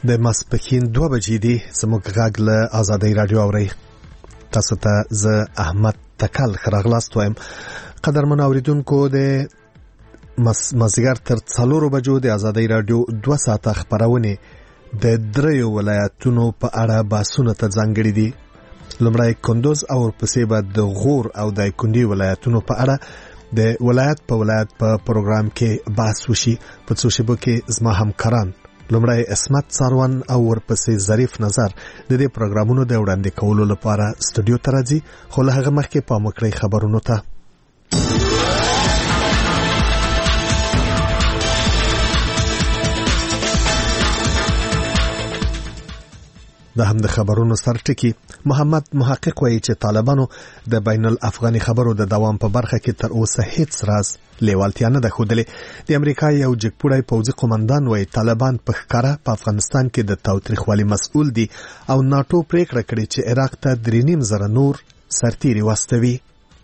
د ماسپښین 2 بجې دي. زموږ غږ له آزادۍ رادیو اورئ. تاسو ته زه احمد تکل خراغلاست وایم. قدرمن اوریدونکو د مازیګر تر 4 بجو د آزادۍ رادیو 2 ساعته خبرونه د 3 ولایتونو په اړه باسونه ته ځانګړي دي. لومړی کندوز او ورپسې به د غور او د کندي ولایتونو په اړه د ولایت په پروګرام کې بحث وشي. په څو شیبو کې زما همکاران لومړی اسمت ساروان او ورپسې ظریف نظر د دې پروګرامونو د وړاندې کولو لپاره سټوډیو ته راځي. خو له هغه مخکې پام وکړئ خبرونو ته. د هم د خبرونو سرټکی محمد محقق وایي چې طالبانو د بین الافغاني خبرو د دوام په برخه کې تر اوسه هیڅ راز لیوالتیا نه ده ښودلې. د امریکا یو جګپوړی پوځي قومندان وایي طالبان په ښکاره په افغانستان کې د تاوتریخوالي مسؤل دي او ناتو پریکړه کړې چې عراق ته 3.5 نور سرتیري واستوي.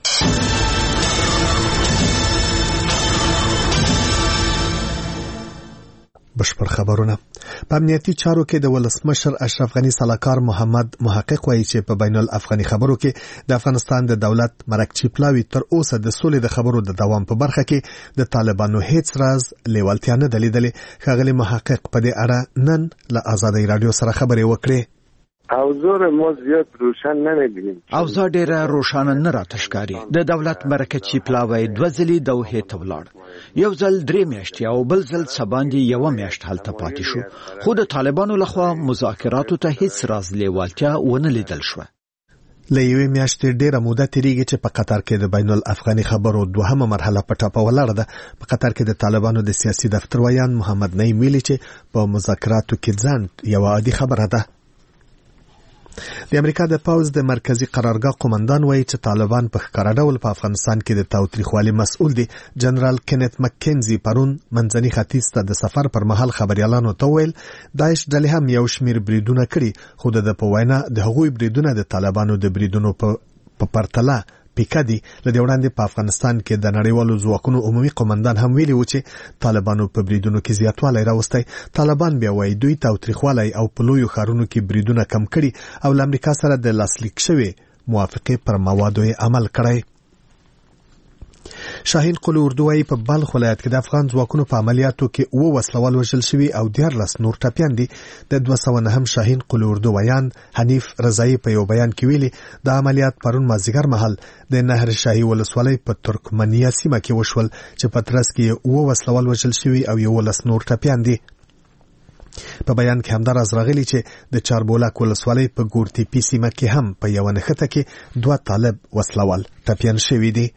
بشپړ خبرونه. په امنیتي چارو کې د ولسمشر اشرف غنی سلاکار محمد محقق وایي چې په بین الافغاني خبرو کې د افغانستان د دولت مرکچی پلاوی تر اوسه د سولې د خبرو د دوام په برخه کې د طالبانو هیڅ راز لیوالتیا نه دلیدلې. ښاغلی محقق په دې اړه نن له آزادۍ رادیو سره خبرې وکړې. اوضاع ما زیاد روشن نمی‌بینیم. اوضاع ډیره روښانه نه راته ښکاري. د دولت مرکچی پلاوی 2 ځلې دوحې ته ولاړ. یو ځل 3 میاشتې او بل ځل سباندې 1 میاشت هلته پاتې شو. خو د طالبانو لخوا مذاکراتو ته هیڅ راز لیوالتیا ونه لیدل شوه. له یوې میاشتې ډیره موده تیریږي چې په قطر کې د بین الافغاني خبرو 2مه مرحله په ټاپه ولاړه ده. په قطر کې د طالبانو د سیاسي دفتر ویان محمد نعیم ویلي چې په مذاکراتو کې ځنډ یو عادي خبره ده. د امریکا د پوز د مرکزی قرارګاه قومندان وایي چې طالبان په ښکاره ډول په افغانستان کې د تاوتریخوالي مسؤل دي. جنرال کینت مکینزي پرون منځني ختیځ ته د سفر پر مهال خبريالانو ته ویل داعش ډلې هم یو شمیر بریدونه کړي، خو د په وینا د هغوی بریدونه د طالبانو د بریدونو په پرتله پیکا دي. لدې وړاندې په افغانستان کې د نړیوالو ځواکونو عمومي قومندان هم ویلي و چې طالبانو په بریدونو کې زیاتوالی راوستی. طالبان بیا وایي دوی تاوتریخوالی او په لویو ښارونو کې بریدونه کم کړي او له امریکا سره د لاسلیک شوې موافقې پر موادو یې عمل کړی. شاهین قلو اردو وایي په بلخ ولایت کې د افغان ځواکونو په عملیاتو کې 9 وسلوال وژل شوي او 14 نور ټپیان دي. د 209 شاهین قلو اردو ویان حنیف رضایی په یو بیان کې ویلي د عملیات پرون مازیګر مهال د نهر شاهي ولسوالۍ په ترکمنیا سیمه کې وشول چې په ترڅ کې 9 وسلوال وژل شوي او 11 نور ټپیان دي. په بیان کې همداراز راغلی چې د چاربولاک ولسوالۍ په ګورتي پی سیمه کې هم په یو نښته کې 2 طالب وسلوال ټپیان شوي دي.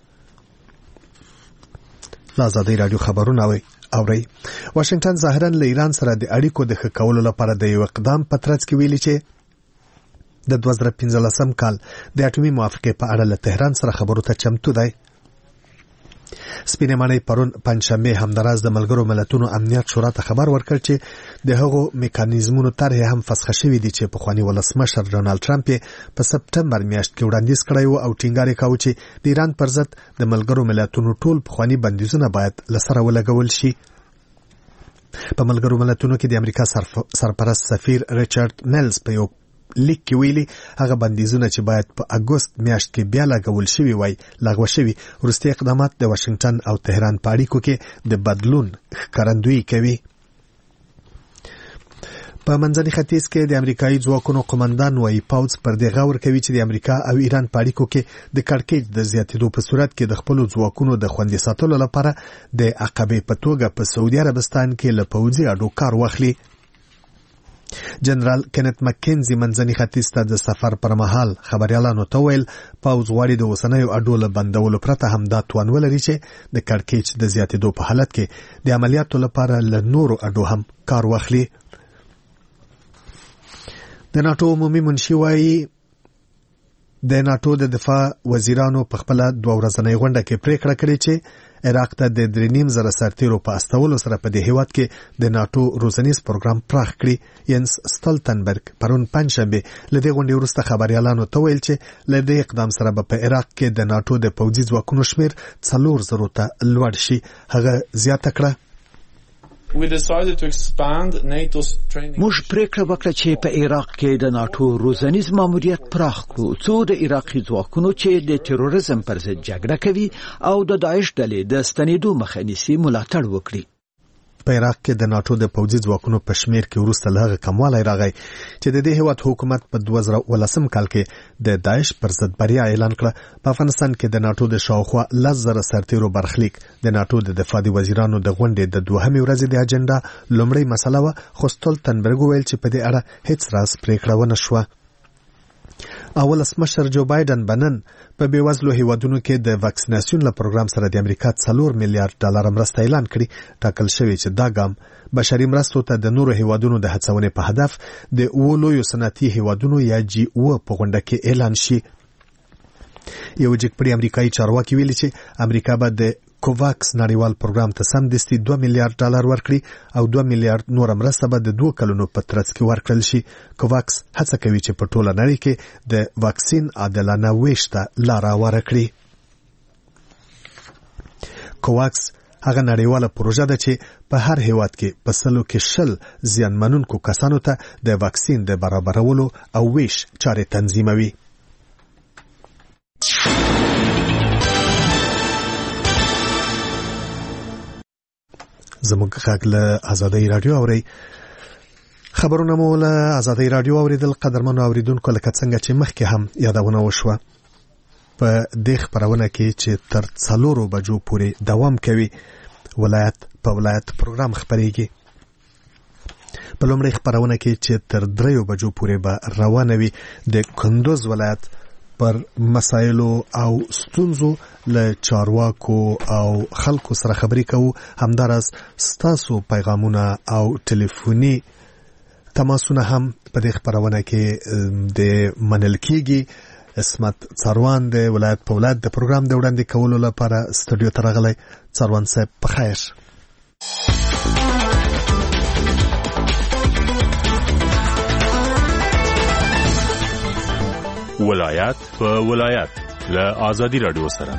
آزادۍ رادیو خبرونه اورئ. واشنگټن ظاهرا له ایران سره د اړیکو د ښه کولو لپاره د یو اقدام په ترڅ کې ویلي چې د 2015 کال د اټومي موافقې په اړه له تهران سره خبرو ته چمتو دی. سپینې ماڼۍ پرون پنځشنبه همداراز د ملګرو ملتونو امنیت شورا ته خبر ورکړ چې د هغو میکانیزمونو طرحې هم فسخه شوې دي چې پخواني ولسمشر ډونالد ټرمپ په سپټمبر میاشت کې وړاندیز کړی و او ټینګار یې کاوه چې د ایران پر ضد د ملګرو ملتونو ټول پخواني بندیزونه باید له سره ولګول شي. په ملګرو ملتونو کې د امریکا سرپرست سفیر ریچارډ میلز په یو لیک کې ویلي هغه بندیزونه چې باید په اګوست میاشت کې بیا لګول شوي وای لغوه شوي. وروستي اقدامات د واشنگټن او تهران په اړیکو کې د بدلون ښکارندویي کوي. په منځني ختیځ کې د امریکایي ځواکونو قومندان وایي پوځ پر دې غور کوي چې د امریکا او ایران په اړیکو کې د کړکېچ د زیاتېدو په صورت کې د خپلو ځواکونو د خوندي ساتلو لپاره د عقبې په توګه په سعودي عربستان کې له پوځي اډو کار واخلي. جنرال کینت مکینزي منځني ختیځ ته د سفر پر مهال خبريالانو ته ویل پوځ غواړي د اوسنیو اډو له بندولو پرته هم دا توان ولري چې د کړکېچ د زیاتېدو په حالت کې د عملیاتو لپاره له نورو اډو هم کار واخلي. د ناتو عمومي منشي وایي د ناتو د دفاع وزیرانو په خپل 2 ورځنۍ غونډه کې پریکړه کړې چې عراق ته د 3.5 سرتیرو په استولو سره په دې هیواد کې د ناتو روزنیز پروګرام پراخ کړي. ینس سټولټنبرګ پرون پنځشنبه له دې غونډې وروسته خبريالانو ته ویل چې له دې اقدام سره په عراق کې د ناتو د پوځي ځواکونو شمیر 4,000 ته لوړ شي. هغه زیاته کړه موږ پریکړه وکړه چې په عراق کې د ناتو روزنیز ماموریت پراخ کړو څو د عراقي ځواکونو چې د تروریزم پر ضد جګړه کوي او د داعش ډلې د ستنېدو مخه نیسي ملاتړ وکړي. په عراق کې د ناتو د پوځي ځواکونو په شمیر کې وروسته له هغه کموالی راغی چې د دې هیواد حکومت په 2018 کال کې د داعش پر ضد بریا اعلان کړه. په افغانستان کې د ناتو د شاوخوا 10,000 سرتیرو برخلیک د ناتو د دفاعي وزیرانو د غونډې د دوهمې ورځې د اجنډا لومړی مسله و، خو ستولتنبرګ ویل چې په دې اړه هیڅ راز پریکړه ونه شوه. ولسمشر جو بایدن بنن په بیوزلو هیوادونو کې د واکسیناسیون له پروګرام سره د امریکا $4 میلیارډ مرسته اعلان کړي. ټاکل شوی چې دا ګام بشري مرستو ته د نورو هیوادونو د هڅونې په هدف د لویو صنعتي هیوادونو یا G7 په غونډه کې اعلان شي. یو جګپړی امریکایي چارواکي ویلي چې امریکا به د کوواکس نړیوال پروګرام ته سمدستي $2 میلیارډ ورکړي او $2 میلیارډ نور مرسته به د 2 کلونو په ترڅ کې ورکړل شي. کوواکس هڅه کوي چې په ټوله نړۍ کې د واکسین عادلانه ویش ته لار هواره کړي. کوواکس هغه نړیواله پروژه ده چې په هر هیواد کې په 100 زیانمنونکو کسانو ته د واکسین د برابرولو او ویش چارې تنظیموي. زموږ غږ له آزادۍ رادیو اوري. خبرونه مو له آزادۍ رادیو اوریدل. قدرمنو اوریدونکو، لکه څنګه چې مخکې هم یادونه وشوه، په دې خبرونه کې چې تر 4 بجو پورې دوام کوي ولایت په ولایت پروګرام خبرېږي. په لومړۍ خبرونه کې چې تر 3 بجو پورې به روانه وي د کندوز ولایت پر مسایلو او ستونزو له چارواکو او خلکو سره خبرې کوو. همدارس ستاسو پیغامونه او ټلیفوني تماسونه هم په دې خبرونه کې د منل کېږي. اسمت څاروان د ولایت په ولایت د پروګرام د وړاندې کولو لپاره سټوډیو ته راغلی. څاروان صاحب په خیر. ولایت په ولایت له آزادۍ رادیو سره.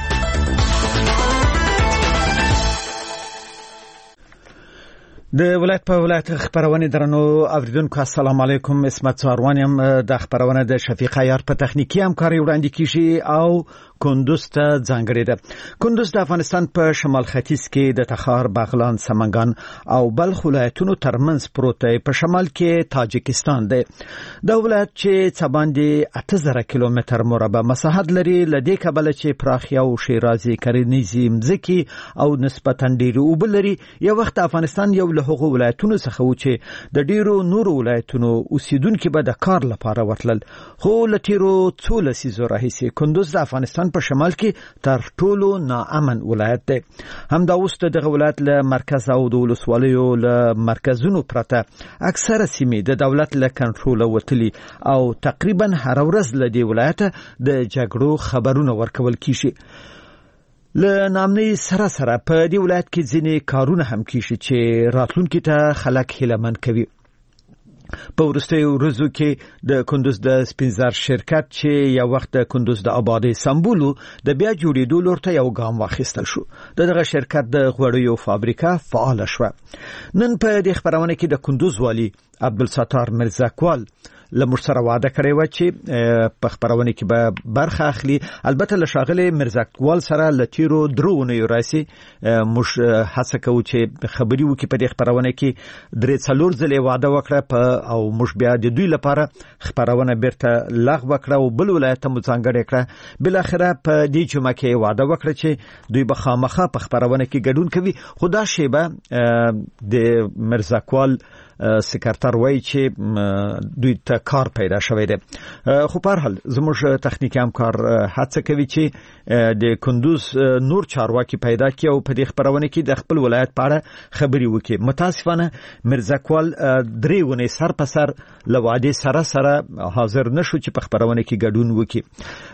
د ولایت په ولایت خبرونه درنو اوریدونکو السلام علیکم. اسمت څاروان یم. د خبرونه د شفیق عیار په تخنیکی همکاري وړاندې کیږي او کندوز ته ځانګړې ده. کندوز د افغانستان په شمال ختیځ کې د تخار، بغلان، سمنګان او بلخ ولایتونو ترمنځ پروت دی. په شمال کې تاجکستان دی. دا ولایت چې څه باندې 8000 کیلومتر مربع مساحت لري، لدې کبله چې پراخي او شیرازي کرنیزي مځکې او نسبتاً ډېر اوبه لري. یو وخت افغانستان یو له هغو ولایتونو څخه و چې د ډېرو نورو ولایتونو اوسیدونکو به د کار لپاره وتلل، خو له تیرو څو لسیزو راهیسې کندوز د افغانستان په شمال کې تر ټولو ناامن ولایت دی. همدا اوس دغه ولایت له مرکز او د ولسوالیو له مرکزونو پرته اکثره سیمې د دولت له کنټرول وتلي او تقریبا هر ورځ له دې ولایت د جګړو خبرونه ورکول کیږي. له نامنۍ سره سره په دې ولایت کې ځینې کارونه هم کیږي چې راتلونکي ته خلک هیلهمن کوي. په وروستیو ورځو کې د کندوز د سپینزر شرکت چې یو وخت د کندوز د آبادۍ سمبولو د بیا جوړېدو لور ته یو ګام واخیستل شو. دغه شرکت د غوړیو فابریکه فعال شوه. نن په دې خبرونه کې د کندوز والی عبدالستار مرزاکوال لمر سره وعده کړې و چې په خبرونه کې به برخه اخلي. البته له شاغلي مرزاکوال سره لتیرو درونه راسي مش هڅه کوي چې خبري وکړي. په دې خبرونه کې درې څلور ځله وعده وکړه او مش بیا د دوی لپاره خبرونه بیرته لغوه کړه او بل ولایت مو ځانګړې کړه. بل اخره په دې جمعه کې وعده وکړه چې دوی به خامخا په خبرونه کې ګډون کوي. خدا شیبه د مرزاکوال سکرټر وایي چې دوی ته کار پیدا شوی دی. خو په هر حال زموږ تخنیکی همکار هڅه کوي چې د کندوز نور چارواکي پیدا کړي او په دې خبرونه کې د خپل ولایت په اړه خبري وکړي. متاسفانه مرزاکوال درې ونې سر په سر له وعدې سره حاضر نشو چې په خبرونه کې ګډون وکړي.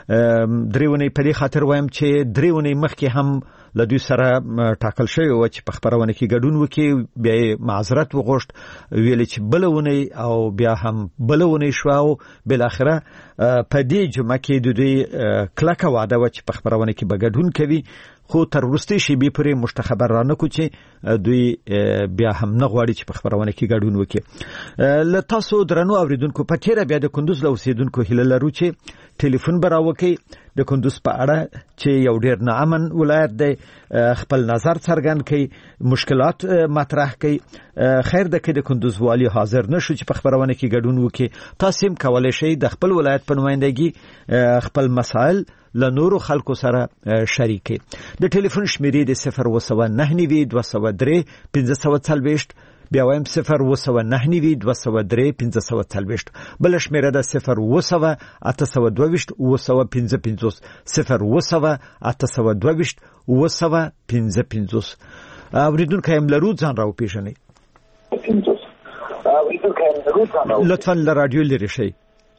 درې ونې په دې خاطر وایم چې درې ونې مخکې هم له دوی سره ټاکل شوی و چې په خبرونه کې ګډون وکړي. بیا معذرت وغوښت، ویل چې بلونه او بیا هم بلونه شو او بل اخره په دې جمعه کې د دوی کلکه وعده و چې په خبرونه کې به ګډون کوي. خو تر وروستي شیبې پورې مشتخبر را نه کو چې دوی بیا هم نه غواړي چې په خبرونه کې ګډون وکړي. ل تاسو درنو اوریدونکو په تیر بیا د کندوز له اوسیدونکو هیله لرو چې ټلیفون براوکي د کندوز په اړه چې یو ډیر ناامن ولایت دی خپل نظر څرګند کړي مشکلات مطرح کړي. خیر ده کې د کندوز والی حاضر نشو چې په خبرونه کې ګډون وکړي. تاسو هم کولای شئ د خپل ولایت په نمائندګي خپل مسائل له نورو خلکو سره شریک کړي. د ټلیفون شمیرې د 019 203 1540 بیا وایم 019 203 1540 بل شمیره ده 0 822 955 0 822 955. اوریدونکو هم لرو ځان راو پیژنئ. لطفا له رادیو لري شئ.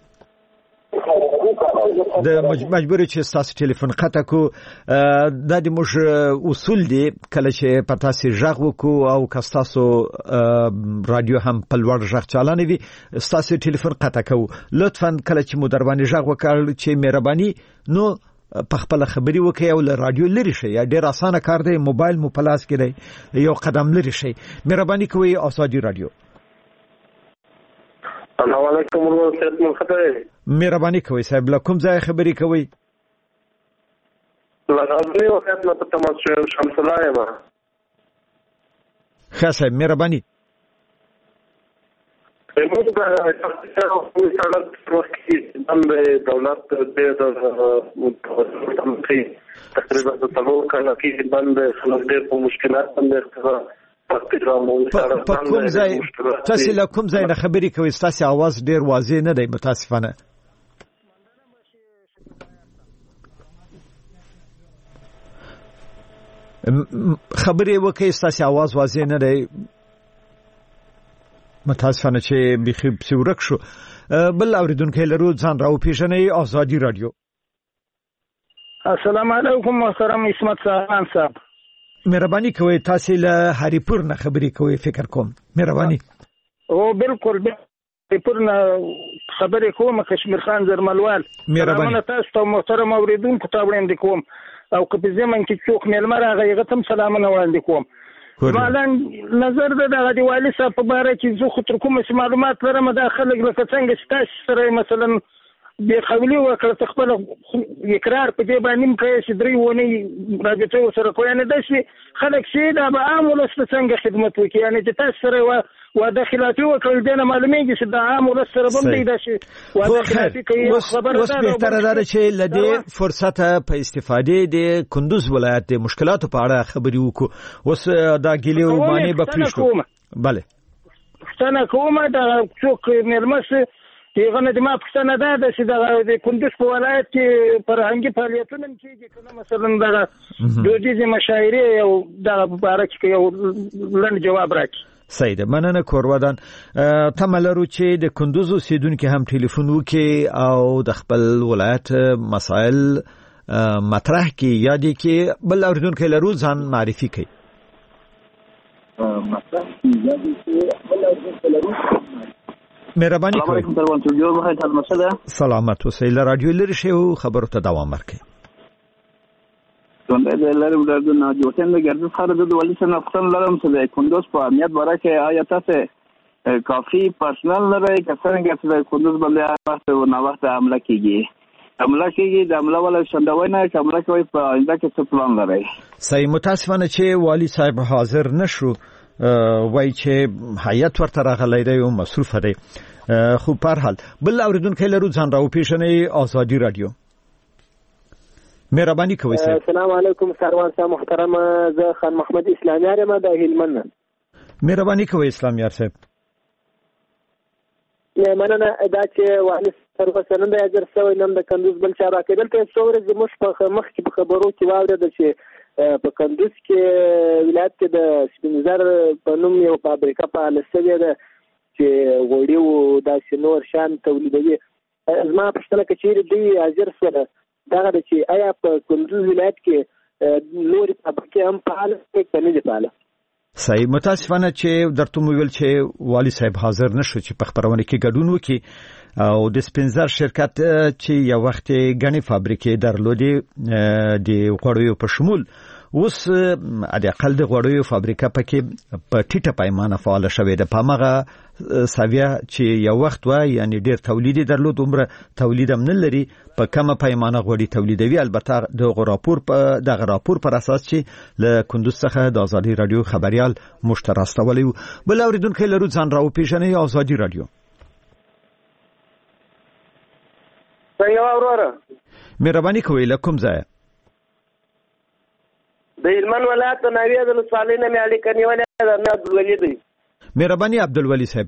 د مجبور چې تاسو ټلیفون قطع کو د موږ اصول دي کله چې پتا سي ژغ وکړو او که تاسو رادیو هم په لوړ ژغ چالانه وي تاسو ټلیفون قطع کو. لطفا کله چې مو در باندې ژغ وکړ چې مهرباني نو په خپل خبري وکړئ او له رادیو لري شئ. ډیر اسانه کار دی. موبایل مو پلاس کړئ یو قدم لري شئ. مهرباني کوئ آزادي رادیو. السلام علیکم ورحمۃ اللہ وبرکاتہ. مهرباني کوئ صاحب له کوم ځای خبري کوئ؟ لغزنی وخت نه په تماس شمس الله یم. ښه صاحب مهرباني. موږ د سړک وخت کې د دولت د تقریبا د تلو کله کې باندې خلک په مشکلات باندې په کوم ځای تاسو له کوم ځای نه خبرې کوئ؟ تاسو आवाज ډیر واضح نه دی متاسفانه. خبرې وکړئ تاسو आवाज واضح نه دی متاسفانه چې بخي بسورک شو. بل اوریدونکو لرو ځان راو پیژنئ. آزادي رادیو. السلام علیکم محترم عصمت صاحب صاحب. مهرباني کوئ تاسو له هریپور نه خبرې کوئ فکر کوم. مهرباني. او بالکل هریپور نه خبرې کوم. کشمیر خان زرملوال. مهرباني. تاسو ته محترم اوریدونکو ته وړاندې کوم او که په زمن کې څوک مېلمه راغی هغه ته سلامونه وړاندې کوم. مالا نظر د دیوالي صاحب په باره کې زه خو تر کومه معلومات لرم دا خلک لکه څنګه چې تاسو سره مثلا بخولي وکړه خپل اقرار په دې باندې کوي چې درې ونی راځي سره کوی نه دشي خلک شي دا به عام ولس څنګه خدمت وکړي. یعنی چې تاسو سره و داخلاتي وکړل دنه معلومیږي چې دا عام ولس سره بم دی دشي و داخلاتي کوي. خبره ده چې لدې فرصت په استفادې د کندوز ولایت د مشکلاتو په اړه خبري وکړو. اوس دا ګیلو معنی به پېښو. bale څنګه کومه دا څوک مېلمه دیغه نه ما پښتنه ده چې د کندوز په ولایت کې فرهنګي فعالیتونه کېږي کنه مثلا د دودیزه مشاعرې او د مبارک کې یو لنډ جواب راکړي. صحیح ده. مننه کورودان. تملرو چې د کندوز اوسیدونکو هم ټلیفون وکي او د خپل ولایت مسائل مطرح کی یادی کې بل اوریدونکو لرو ځان معرفي کوي. مهرباني کوئ. سلامت اوسئ. له رادیو لري شئ او خبرو ته دوام ورکړئ. څنګه د لارې د نه جوړتن د ګرځي خبره د ولې څنګه خپل لرم چې د کندوز په امنیت برکه آیا تاسو کافي پرسنل لرئ که څنګه چې د کندوز باندې وخت او نه وخت حمله کیږي د حمله ولا شندوي نه حمله کوي په آینده کې څه پلان لرئ؟ صحیح. متاسفانه چې والی صاحب حاضر نشو وای چې هیئت ورته راغلی دی او مصروف دی. خو په هر حال بل اوریدونکو لرو ځان راو پیژنئ. آزادي رادیو. مهرباني کوئ صاحب. السلام علیکم سروان صاحب محترم. زه خان محمد اسلامیار یم د هلمند. مهرباني کوئ اسلامیار صاحب. مننه دا چې والی سروان سنن د اجر سوی نن د کندوز بل چا راکېدل ته څوره د مخ کې په خبرو کې واورېدل چې په کندوز کې ولایت کې د سپینزر په نوم یو فابریکه فعاله شوې ده چې غوړي او داسې نور شان تولیدوي. زما پوښتنه کوي چې دوی حاضر سره دغه چې آیا په کندوز ولایت کې نور فابریکې هم فعاله دي که نه دي فعاله؟ صحیح. متاسفانه چې درته مو ویل چې والی صاحب حاضر نشو چې په خبرونه کې ګډون وکړي او د سپینزر شرکت چې یو وخت غني فابریکې درلودي د غوړیو په شمول اوس د اقل د غوړیو فابریکه پکې په ټیټه پیمانه فعال شوې ده په مغه ساویا چې یو وخت و یعنی ډیر تولید درلود عمر تولید هم نه لري په کومه پیمانه غوړي تولیدوي البته د راپور پر اساس چې له کندوز څخه د ازادي رادیو خبريال مشترستولي بل اوریدونکو لرو ځان راو پیژنې ازادي رادیو څنګه اوراره مهرباني کوئ لکم ځای د هلمند ولایت د ناویه د ولسوالۍ نه مې اړیکه نیولې ده مې عبدالولي دی مهرباني عبدالولي صاحب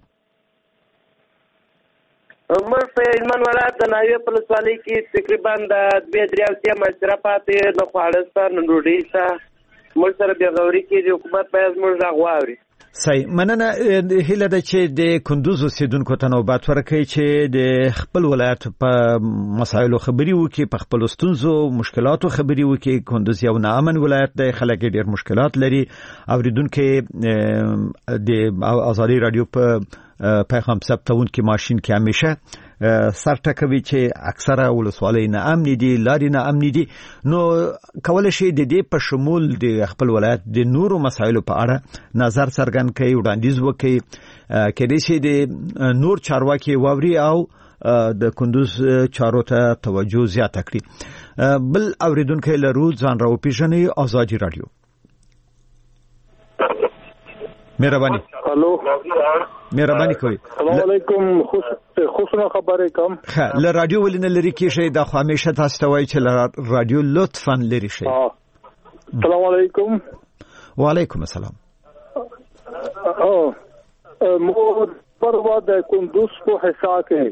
موږ په هلمند ولایت د ناویه په ولسوالۍ کې تقریبا د 2-3 مشره پاتې د خواړه سره نن ډوډۍ سره موږ سره بېغوري کې د حکومت باید موږ غږ واوري صحیح مننه هیله ده چې د کندوز اوسیدونکو ته نوبت ورکړي چې د خپل ولایت په مسایلو خبري وکړي په خپل ستونزو مشکلاتو خبري وکړي کندوز یو ناامن ولایت دی خلک ډېر مشکلات لري اوریدونکو د ازادي رادیو په پیغام ثبتون کې ماشين کې همیشه سرټکوي چې اکثره ولسوالۍ نه امن دي لاري نه امن دي نو کولای شي د دې په شمول د خپل ولایت د نورو مسایلو په اړه نظر څرګند کړي وړاندیز وکړي کله چې د نور چارواکي ووري او د کندوز چارو ته توجه زیاته کړي بل اوریدونکو لرو ځان راو پیژنې ازادي رادیو مهرباني الو مهرباني کوي السلام علیکم خوشنه خبرې کوم له رادیو ولنه لري کې شي د خو همیشه تاسو ته وایي چې رادیو لطفاً لري شي السلام علیکم وعلیکم السلام مو پروا د کندوز په حصہ کې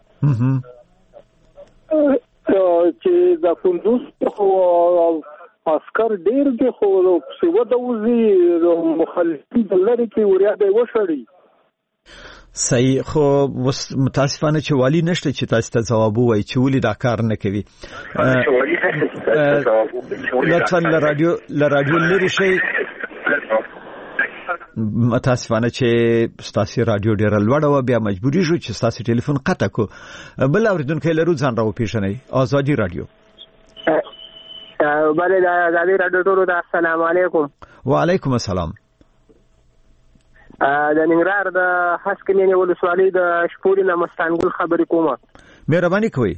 چې د کندوز خو عسكر ډیر دي خو څه ودوزي مخالفین لري کې وریا دی وشړي صحیح خو متاسفانه چې والی نشته چې تاسو ته جواب وایي چې ولې دا کار نه کوي لطفا له رادیو لري شي متاسفانه چې ستاسو رادیو ډیر لوړ و بیا مجبوري شو چې ستاسو ټلیفون قطع کو بل اوریدونکو لرو ځان راو پیژنې ازادي رادیو بله د ازادي رادیو ټولو ته السلام علیکم وعلیکم السلام د ننګرهار د هسکینې ولسوالۍ د شپوري نه مستانګل خبرې کومه مهرباني کوئ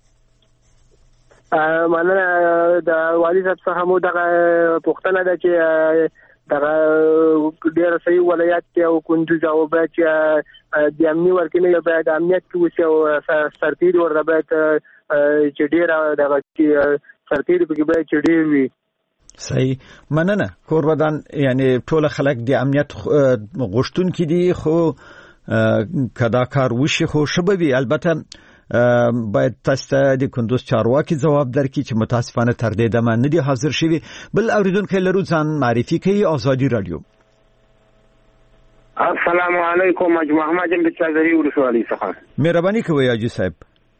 مننه د والي صاحب څخه مو دغه پوښتنه ده چې دغه ډېر صحیح ولایت کې او کندوز او باید د امني ورکینې باید امنیت کې وشي او سرتیري ورته باید چې ډېر دغه سرتیري پکې باید چې ډېر وي صحیح مننه کورودان یعنی ټول خلک د امنیت غوښتون کې دي خو کدا کار وشي خو شبوي البته باید تاسو د کندوز چارواکي جواب درکړي چې متاسفانه تر دې دمه نه دي حاضر شوي بل اوریدونکو لرو ځان معرفي کوي ازادي رادیو السلام علیکم مجمع احمد بن چادری ولسوالۍ څخه مهرباني کوي حاجی صاحب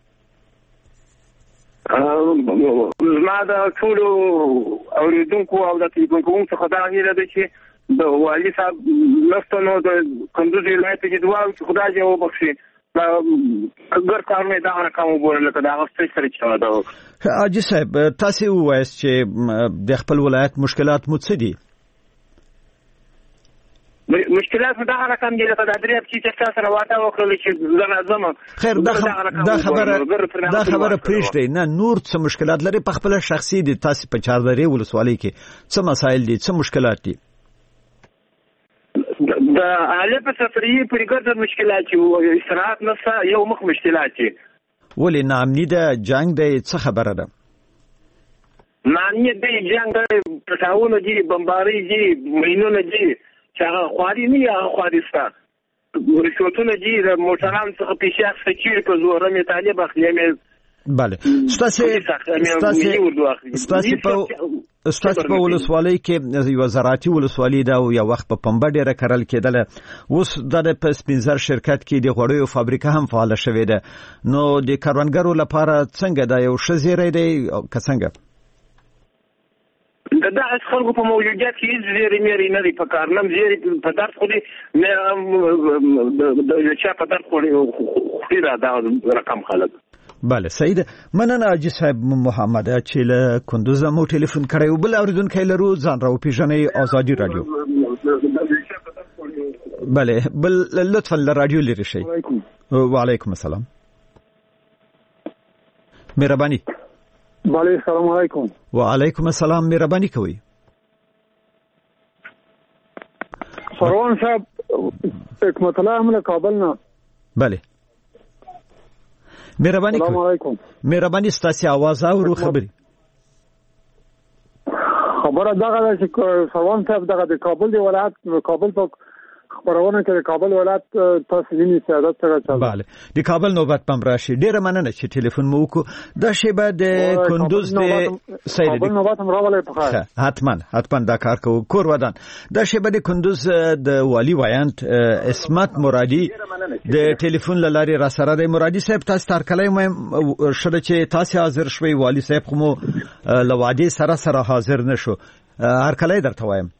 زما د ټولو اوریدونکو او د تلیفون څخه دا هیله ده چې د والي صاحب لستنو د کندوز ولایت کې دعا چې خدای دې وبخښي اگر کارونه دا رقم وګورل کله دا غوښتل سره چا دا حاجی صاحب تاسو وایي چې د خپل ولایت مشکلات مو څه دي مشکلات دا رقم دي لکه د درې چې تاسو سره واټه وکړل چې لازم خیر دا خبره پریږدئ نه نور څه مشکلات لري په خپل شخصي دي تاسو په چاردري ولسوالۍ کې څه مسایل دي څه مشکلات دي د اعلی په سفري پرګر مشکلات چې استراحت نشته یو مخ مشکلات دي ولې نامني د جنگ د څه خبره ده نامني د جنگ پټاونه دي بمباري دي مینونه دي چې هغه خواري نه یا خوارستا رشوتونه دي د موټران څخه پیسې اخیستل په زور مې طالب اخلي مې بله ستاسو په ولسوالۍ کې یو زراعتي ولسوالۍ ده او یو وخت په پنبه ډیره کرل کېدله اوس د سپینزر شرکت کې د غوړیو فابریکه هم فعال شوې ده نو د کاروانګرو لپاره څنګه دا یو ښه زیری دی که څنګه دا خلکو په موجودیت کې هیڅ زیری مېری نه دی په کار نم زیری په درد خو دی نه د چا په درد خو دی دا رقم خلک بله سید مننه حاجی صاحب محمد چې له کندوز مو ټلیفون کړی بل اوریدونکو لرو ځان راو پیژنې آزادي رادیو بله بل لطفا رادیو لري شي وعلیکم السلام مهرباني بله السلام علیکم وعلیکم السلام مهرباني کوي سروان صاحب حکمت الله هم کابل نه بله مهرباني السلام علیکم مهرباني ستاسو आवाज او خبري خبره دغه چې سروان صاحب دغه د کابل دی ولایت کابل په خبرونه کې د کابل ولایت تاسو ویني سیادت سره چل بله د کابل نوبت پم راشي ډیره مننه چې ټلیفون مو وکړو دا شی به د کندوز د سید کابل نوبت هم راولې په خیر حتما دا کار کوو کور ودان دا شی به د کندوز د والی وایانت اسمت مرادي د ټلیفون لاري را سره د مرادي صاحب تاسو تر کله مې شړه چې تاسو حاضر شوي والی صاحب خو لوادي سره حاضر نشو هر کله درته وایم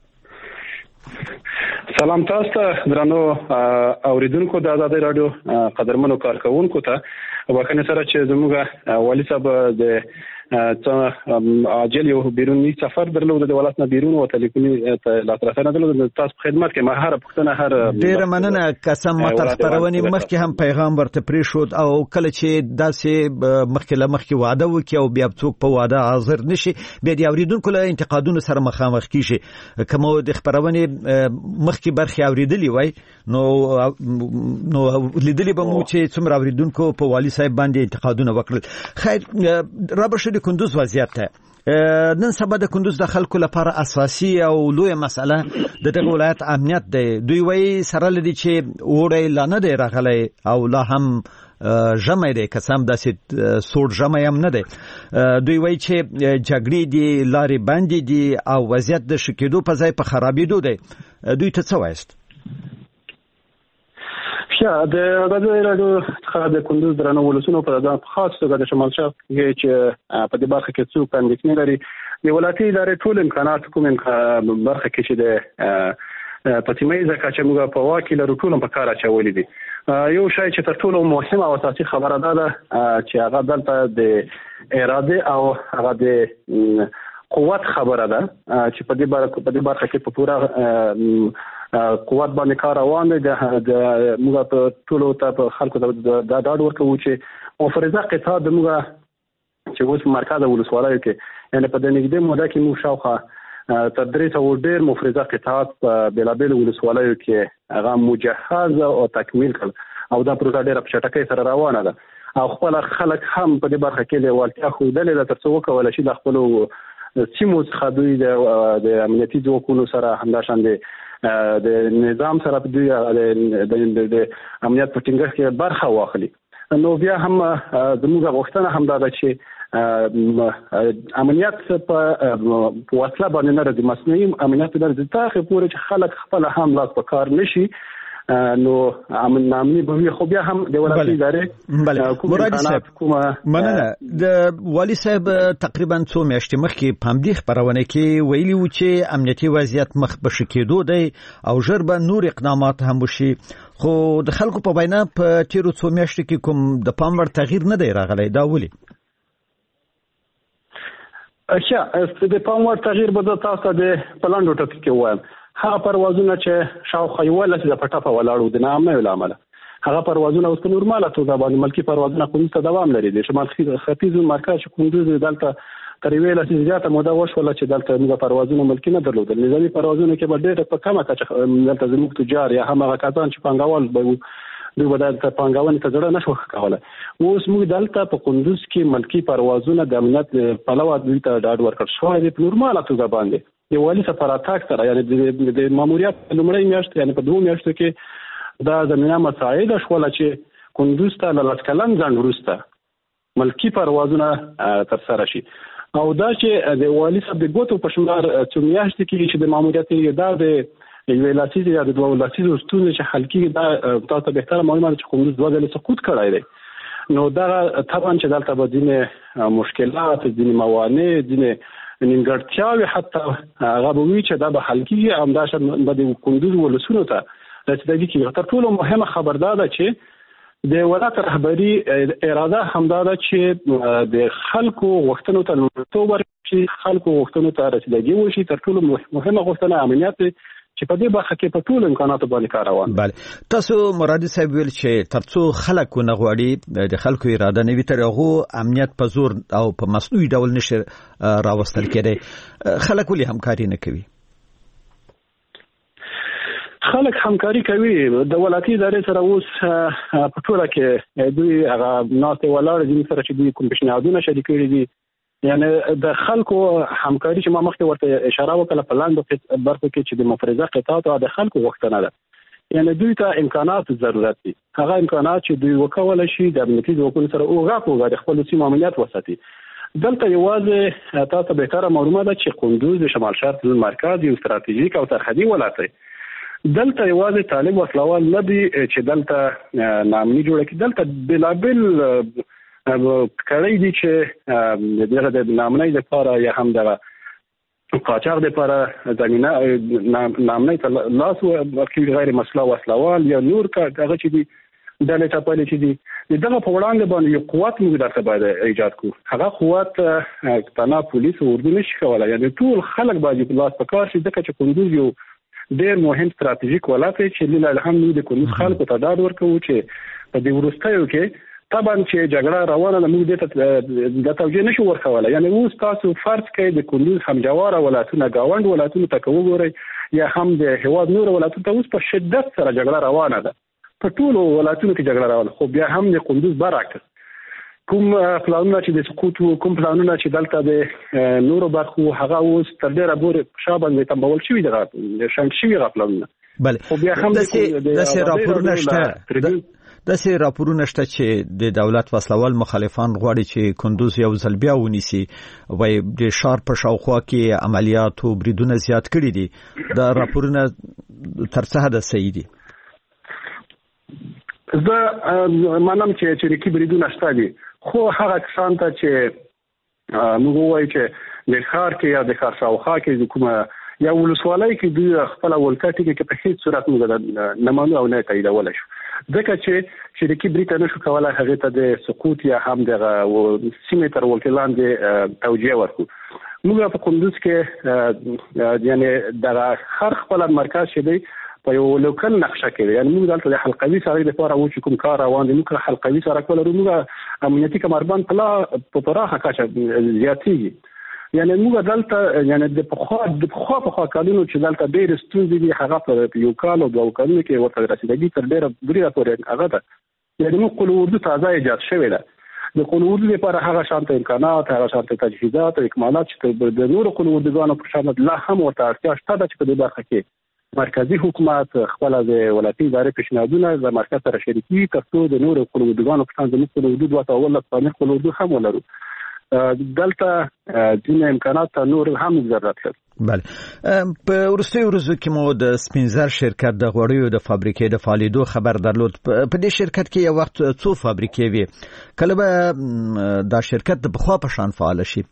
سلام تاسو ته درنو اوریدونکو د آزادۍ رادیو قدرمنو کارکونکو ته وکړه سره چې زموږ والی صاحب د عاجل یو بیرونی سفر درلود د ولایت نه بیرون او ټلیفوني لاسرسي نه درلود تاسو په خدمت کې ما هر پښتنه هر ډیر مننه قسم متر خبرونه مخکې هم پیغام ورته پری شو او کله چې داسې مخکې وعده وکي او بیا څوک په وعده حاضر نشي بیا د اوریدونکو له انتقادونو سره مخامخ کیږي کومه د خبرونه مخکې برخه اوریدلی وای نو لیدلی به مو چې څومره اوریدونکو په والی صاحب باندې انتقادونه وکړل خیر رابشه کندوز وضعیت ته نن سبا د کندوز د خلکو لپاره اساسي او لوی مسله د دغه ولایت امنیت دی دوی وایي سره لدی چې وړي لانه دی راغلی او لا هم جمع دی قسم داسې سوړ جمع هم نه دی دوی وایي چې جګړې دي لارې بندې دي او وضعیت د شکېدو په ځای په خرابېدو دی دوی ته څه وایست د آزادۍ رادیو څخه د کندوز درنو ولسونو په ځان خاص توګه د شمال شرق کې چې په دې برخه کې څوک اندېښنې لري د ولایتي ادارې ټول امکانات کوم برخه کې چې د پاتیمې ځکه چې موږ په واکې لرو ټول په کار اچولې دي یو شی چې تر ټولو مهمه او اساسي خبره ده چې هغه دلته د اراده او هغه د قوت خبره ده چې په دې برخه کې په پوره قوت باندې کار روان دی د موږ په ټولو ته په خلکو ته د ډاډ ورکوو چې مفرزه قطاع د موږ چې اوس مرکز ولسوالۍ کې یعنی په د نږدې موده کې موږ شاوخوا تر 300 ډېر مفرزه قطاعات په بېلابېلو ولسوالیو کې هغه مجهز او تکمیل کړ او دا پروسه ډېره په چټکۍ سره روانه ده او خپل خلک هم په دې برخه کې لېوالتیا ښودلې ده تر څو وکولی شي د خپلو سیمو څخه دوی د امنیتي ځواکونو سره همداشان د نظام سره دوی د امنیت په ټینګښت کې برخه واخلي نو بیا هم زموږ غوښتنه هم ده چې امنیت په وسله باندې نه راځي مصنوعي امنیت درځي تاخه پورې چې خلک خپل هم لاس په کار نشي نو امنیت به خو بیا هم د ولایتي ادارې مرادي صاحب مننه د والی صاحب تقریبا څو میاشتې مخکې په همدې خبرونه کې ویلي و چې امنیتي وضعیت مخ په شکېدو دی او ژر به نور اقدامات هم وشي خو د خلکو په وینا په تیرو څو میاشتو کې کوم د پام وړ تغییر نه دی راغلی دا ولې د پام وړ تغییر به تاسو د پلاندو ټکی کې وایم هغه پروازونه چې شاوخوا یو لس د پټه ولاړو د نامه علامه هغه پروازونه اوس په نورماله توګه باندې ملکی پروازونه کوم څه دوام لري د شمال ختیځ مرکز کندوز دلته تر ویل چې زیاته موده وشوله چې دلته موږ پروازونه ملکی نه درلودل نظامی پروازونه کې به ډېر په کمه کچه دلته زموږ تجار یا هم هغه کسان چې پنګوال به دوی به دلته پنګونې ته زړه نشو کوله اوس موږ دلته په کندوز کې ملکی پروازونه د امنیت پلوه دوی ته ډاډ ورکړ شوی دی په نورماله توګه باندې د والی سفر اتاک سره یعنی د ماموریت لومړی میاشت یعنی په 2 میاشتو کې دا زمينه مساعده شوله چې کندوز ته لاس کلن ځان وروسته ملکی پروازونه تر سره شي او دا چې د والی سب د ګوتو په شمار څو میاشتې کې چې د ماموریت ادارې د یو لاسیز یا د دوه لاسیز ستونزې چې حل کیږي دا تاسو به احترام مهمه چې کندوز دوه ځله سقوط کړای دی نو دا طبعا چې دلته به ځینې مشکلات ځینې موانع ځینې نیمګړتیاوې حتی هغه به وي چې دا به حل کېږي همداشان به د کندوز ولسونو ته رسېدګي کېږي تر ټولو مهمه خبر دا ده چې د ولایت رهبری اراده همدا ده چې د خلکو غوښتنو ته لومړیتوب ورکړي، خلکو غوښتنو ته رسیدګي وشي. تر ټولو مهمه غوښتنه امنیت چې په دې برخه کې په ټولو امکاناتو باندې کار روان. بله، تاسو مرادي صاحب ویل چې ترڅو خلک ونه غواړي د خلکو اراده نه وي تر هغه امنیت په زور او په مصنوعي ډول نشي راوستل کېدی. خلک ولې همکاري نه کوي؟ خلک همکاري کوي. د ولایتي ادارې سره اوس په ټوله کې دوی هغه ناسته ولاړ دي سره چې دوی کوم پیشنهادونه شریک کړي دي. یعنی د خلکو همکاري چې ما مخکې ورته اشاره وکړه په لاندې برخو کې چې د مفرزه قطاعات او د خلکو غوښتنه ده. یعنی دوی ته امکانات ضرورت دي. هغه امکانات چې دوی وکولای شي د امنیتي ځواکونو سره اوغه د خپل سیمه امنیت وساتي. دلته یوازې تاسو به تر معلومه ده چې کندوز د شمال شرق مرکز یو استراتیژیک او سرحدي ولایت دی. دلته یوازې طالب وسلوال نه دي چې دلته نامني جوړه کړي. دلته بلابل کړي دي چې دغه د نامنۍ لپاره یا هم د قاچاق لپاره زمينه نامنۍ ته لاس ورکړي غیر مسلح وسلوال یا نور هغه چې دي دلته ټاپلې چې دي دغه په وړاندې باندې یو قوت موږ درته باید ایجاد کړو. هغه قوت تنها پولیس او اردو نشي کولای. یعنی ټول خلک باید په لاس پکار شي ځکه چې کندوز یو ډېر مهم استراتیژیک ولایت دی چې لیلا الحمد د کندوز خلکو ته ډاډ ورکوي چې په دې وروستیو کې طبعا چې جګړه روانه ده موږ دې ته توجیه نشو ورکولای. یعنی اوس تاسو فرض کړئ د کندوز همجواره ولایتونه گاوند ولایتونو ته وګورئ یا هم د هیواد نور ولایتونو ته اوس په شدت سره جګړه روانه ده. په ټولو ولایتونو کې جګړه روانه. خو بیا هم د کندوز برعکس کوم پلانونه چې د سقوط کوم پلانونه چې دلته د نورو برخو هغه اوس تر ډیره پورې شابه تمبول شوی دغه شنک شوی غپلونه. بله، خو بیا هم د سه راپورونه شته چې د دولت وسلوال مخالفان غواړي چې کندوز یو ځل بیا ونیسي. وای د شار په شاوخوا کې عملیات او بریدونه زیات کړي دي. دا راپورونه تر څه حد صحیح دي؟ زه منم چې چریکي بریدونه شته دي، خو هغه کسان ته چې موږ وایو چې د ښار کې یا د ښار شاوخوا کې کومه یا ولسوالۍ کې دوی خپل ولکټي کې په هیڅ صورت موږ نه مانو او نه تاییدولای شو ځکه چې شریکي برید نشو کولای هغه ته د سقوط یا هم د سیمې تر ولکلاندې توجیه ورکو. موږ په کندوز کې یعنی د هر خپل مرکز شې دی په یو لوکل نقشه کې. یعنی موږ دلته د حلقوي سره د لپاره و چې کوم کار روان دي موږ حلقوي سره کول موږ امنیتي کمربند په پراخه کچه زیاتېږي. یعنی موږ دلته یعنی د خوا کالونو چې دلته ډېر ستونزې دي هغه په یو کال او دوه کالونو کې ورته رسیدګي تر ډېره بریده پورې هغه ده. یعنی موږ قول اردو تازه ایجاد شوی ده. د قول اردو لپاره هغه شانته امکانات هغه شانته تجهیزات او اکمالات چې د نورو قول اردوګانو په شان لا هم ورته اړتیا شته چې په دې برخه کې مرکزی حکومت خپل د ولایتي ادارې پیشنهادونه د مرکز سره شریکي ترڅو د نورو قول اردوګانو په شان د قول اردو دوه اول ثاني قول اردو هم ولرو. دلته د امکانات نور هم ضرورت لري. بله، په ورستي ورځو کې مو د سپینزر شرکت د غوړیو د فابریکې د فعالیدو خبر درلود. په دې شرکت کې یو وخت څو فابریکې وي، کله به دا شرکت د بخوا په شان فعال شي؟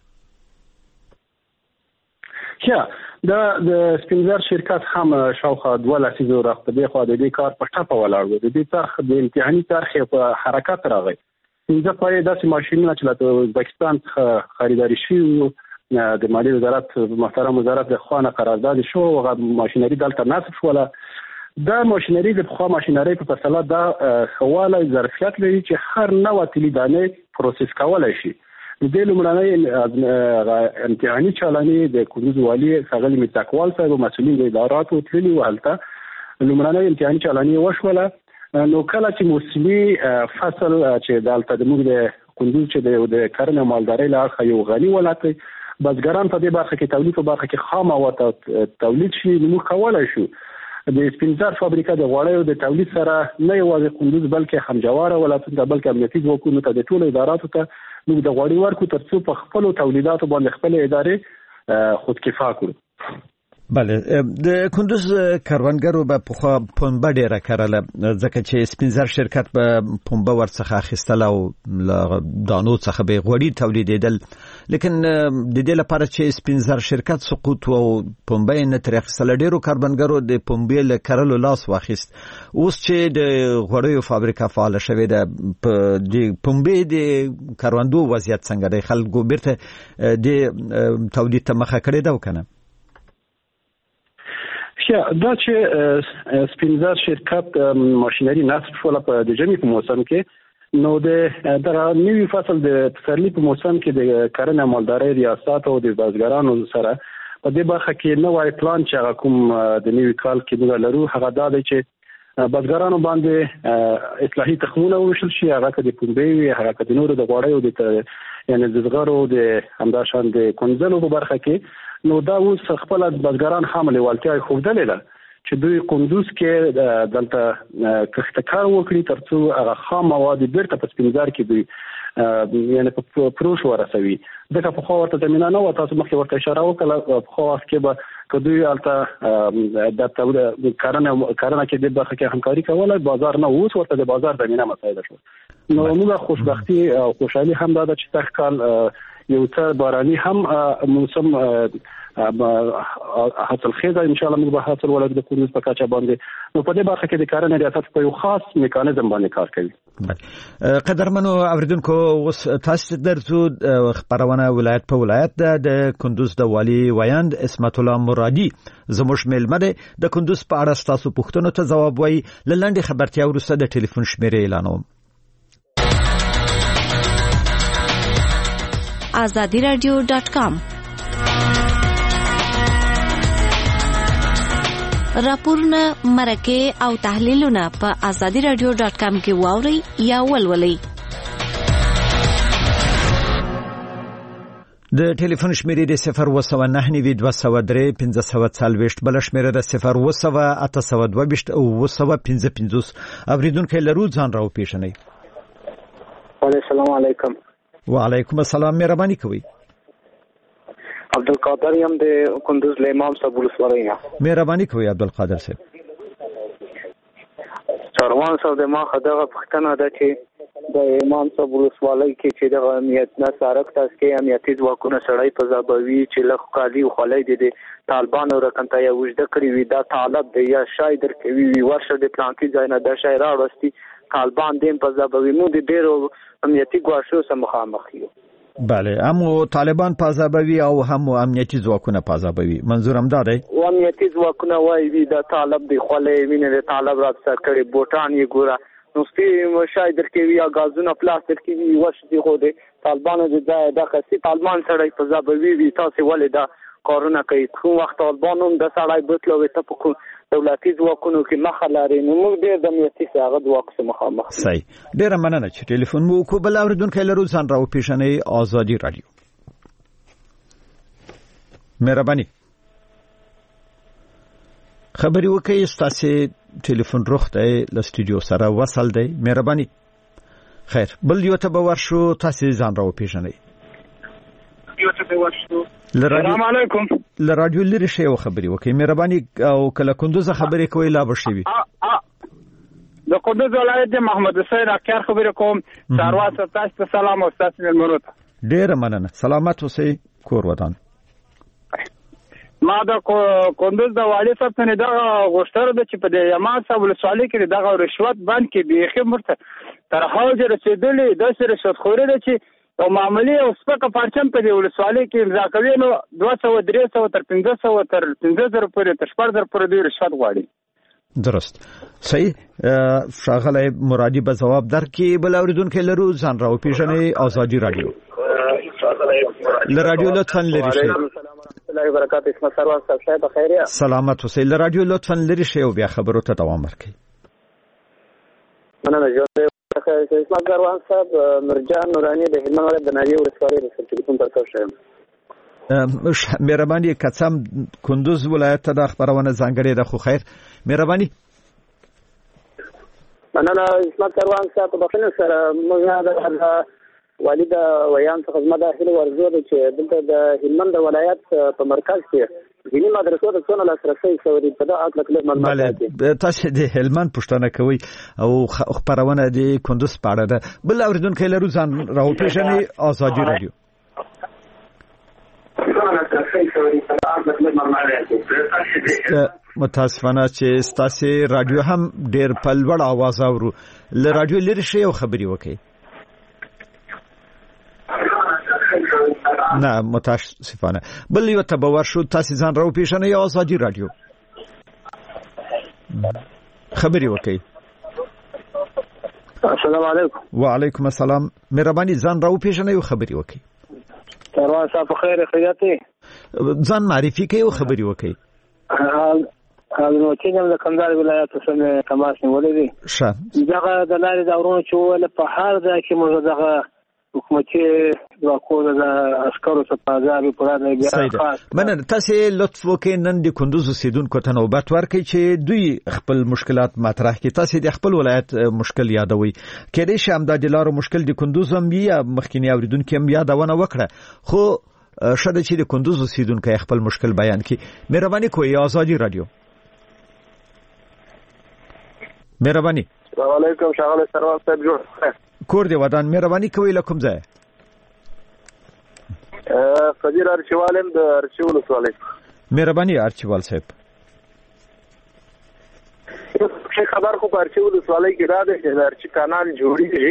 د سپینزر شرکت هم شاوخوا 2 لسیزو راځي د خو د دې کار په ټاپه ولاړ و. د دې طرح د امتحاني طرح په حرکت راغی. څنګه پاره داسې ماشينونه چې له ازبکستان څخه خریداري شوی د مالیې وزارت محترم وزارت د خوانه قرارداد شو او ماشينري دلته نصب شوله. دا ماشينري د خو ماشينري په فاصله دا خواله ظرفیت لري چې هر نوع تلی دانه پروسس کولای شي. د دې لمړنۍ امتحاني چالانې د کندوز والي ښاغلي متقوال صاحب مسؤلین د اداراتو تللی وهلته لمړنۍ امتحاني چالانې وشوله. نو کله چې موسمي فصل چې دلته د موږ د کندوز چې د کرنې مالدارۍ له یو غني ولایت بزګران په دې برخه کې تولید په برخه کې خام او تولید شي نو کولای شو د سپینزر فابریکه د غوړیو د تولید سره نه یوازې کندوز بلکې همجواره ولایتونه بلکې امنیتي ځواکونو ته د ټولو اداراتو ته موږ د غوړي ورکو ترڅو په خپل تولیداتو باندې خپل ادارې خودکفا کړو. بله د کندوز کاروانګرو به په پنبه ډیره کړله ځکه چې سپینزر شرکت به پنبه ورڅخه اخیستل او دانو څخه به غوړي تولیدېدل لیکن د دې لپاره چې سپینزر شرکت سقوط او پنبه نه تر اخیستل ډیرو کاروانګرو د پنبه له کارلو لاس واخیست اوس چې د غوړیو فابریکه فعال شوه د پنبه د کاروندو وضعیت څنګه دی خلکو بیرته د تولید ته مخه کړې ده وکنه دا چې سپینزر شرکت ماشینری نصب شول په د ژمي په موسم کې نو د نوي فصل د پسرلي په موسم کې د کرنې مالدارۍ ریاست او د بازګرانو سره په دې برخه کې نوې پلان چې کوم د نوي کال کې موږ لرو هغه دا دی چې بازګرانو باندې اصلاحي تخمونه وشل شي هغه د پنبې وي هغه د نورو د غوړیو د یعنی د زغرو د همداشان د کنځلو په برخه کې نو دا اوس خپل بازګران حامل والتیا خوندل ده چې دوی کندوز کې دلته کښتکار وکړي ترڅو هغه خام مواد بیرته په سپینزر کې دوی یعنی په پروش ورسوي دغه په خو ورته زمينه نه و تاسو مخکې ورته اشاره وکړه په خو وخت کې به کدوې البته د تولید کرنه کې د برخه کې همکاري کوله بازار نه اوس ورته د بازار زمينه مسایل شو نو موږ خوشبختی او خوشحالي هم ده چې تخکال یو څه باراني هم موسم حاصل خیزه ان شاء الله موږ به حاصل ولر د کورنۍ په کچه باندې نو په دې برخه کې د کرنې ریاست په یو خاص میکانیزم باندې کار کوي قدرمنو اوریدونکو اوس تاسو درځو خبرونه ولایت په ولایت د کندوز د والی ویاند اسمت الله مرادي زموږ ملمه ده د کندوز په اړه تاسو پوښتنو ته جواب وایي لنډه خبرتیا ورسره د ټلیفون شمیره اعلانوم azadiradio.com راپورونه مرکه او تحلیلونه په azadiradio.com کې واوري یا ولولئ د ټلیفون شمیره د 0299203 بل شمیره د 01822 او 255 اوریدونکو لرو ځان راو پیښنئ السلام علیکم وعلیکم السلام مهرباني کوي عبدالقادر یم د کندوز له امام صاحب ولسوالۍ نه مهرباني کوي عبدالقادر صاحب چاروان صاحب د ما خدغه پښتنه ده چې د امام صاحب ولسوالۍ کې چې د امنیت نه سارک تاسو کې امنیتي ځواکونه سړی په ځابوي چې لخ قالی او خلای دي طالبانو رقم ته یو وجده کړی وي دا طالب دی یا شاید درکوي وي ورشه د پلان کې ځای نه د شاعر راوستي طالبان دیم په ځابوي مو د ډیرو امنیتي ګواښو سره مخامخ یو بله هم طالبان پازابوي او هم امنیتي ځواکونه پازابوي منظور هم دا دی او امنیتي ځواکونه وایي دا طالب دی خلای ویني د طالب راځه کړي بوټان یې ګوره نو سپي شاید درکوي یا غازونه پلاستیک کې ورشه دی خو د طالبانو د خاصي طالبان سره په ځابوي وي تاسو ولې دا کارونه کوي خو وخت طالبانو د سړی بوتلو ته په دولتي ځواکونو کې مخه لري نو موږ ډېر د امنیتي څخه ځواک سره مخامخ صحیح ډېر مننه چې ټلیفون مو کو بل اوریدونکو لرو ځان راو پیښنې آزادي رادیو مهرباني خبري وکي ستاسو ټلیفون روخته ل استودیو سره وصل دی مهرباني خیر بل یو ته ورشو تاسو ځان راو پیښنې السلام علیکم ل رادیو لري شی او خبري وکي مهرباني او کله کندوز خبري کوي لا بشوي د کندوز ولایت محمد حسین اکر خبري کوم څاروات تاسو سلام او تاسو ملمرو ته ډیر مننه سلامات اوسئ کور ودان ما د کندوز د والی صاحب نه دا غوښتنه ده چې په د یمان صاحب ولسوالۍ کې دغه رشوت بند کې بیخي مرته تر هغه رسیدلې د سره رشوت خوري ده چې او معمولی او سپکه پرچم په دی ولسوالۍ کې امضا کوي نو 200 300 تر 500 تر 15000 پورې تر 4000 پورې دی رشوت غواړي درست صحیح شاغله مرادي به جواب درکې بل اوریدونکو لرو ځان راو پیښنې آزادي رادیو ل رادیو لطفا لري شي الله برکات اسمه سروان صاحب شاید بخیر سلامت اوسئ ل رادیو لطفا لري شي او بیا خبرو ته دوام ورکړئ مننه جوړه اسمت ګروان صاحب مرجان نورانی د هلمند ولایت د ناوی ولسوالۍ د ټلیفون پر تاسو شم مهرباني قسم کندوز ولایت ته د خبرونه ځانګړې ده خو خیر مهرباني مننه اسمت ګروان صاحب په بخښنه سره موږ د والد ویان څخه زما د هیله ورزو چې دلته د هلمند ولایت په مرکز کې دینی مدرسو د څونه لاسرسي شوی په دا اټ لکه معلومات بله تاسو د هلمند پښتنه کوي او خبرونه د کندوز پاړه ده بل اوریدونکو لرو ځان راوپېژني آزادي رادیو متاسفانه چې ستاسو رادیو هم ډېر په لوړ आवाज اورو له رادیو لري شي او خبري وکي نه متاسفانه بل یو تبور شو تاسو ځان راو پیژنې آزادي رادیو خبري وکي السلام علیکم وعلیکم السلام مهرباني ځان راو پیژنې او خبري وکي تروا صاحب خیر خیاطي ځان معرفي کوي او خبري وکي نو چې د کندهار ولایت څخه تماس نیولې دي دغه د لارې د اورونو چې ول په هر ځای کې موږ دغه حکومتي واکونه د عسکرو څخه ځای په اړه بیا مننه تاسو لطف وکړئ نن د کندوز اوسیدونکو ته نوبت ورکړئ چې دوی خپل مشکلات مطرح کړي تاسو د خپل ولایت مشکل یادوي کله چې هم د لارو مشکل د کندوز هم یا مخکینی اوریدونکو هم یادونه وکړه خو شاده چې د کندوز اوسیدونکو خپل مشکل بیان کړي مهرباني کوئ آزادي رادیو مهرباني السلام علیکم شاغل سروال صاحب جوړ کور دی ودان مهرباني کوي لکم ځای قدیر ارچوالم د ارچول ولسوالۍ مهرباني ارچوال صاحب څه خبر خو په ارچول ولسوالۍ کې را ده چې ارچ کانال جوړیږي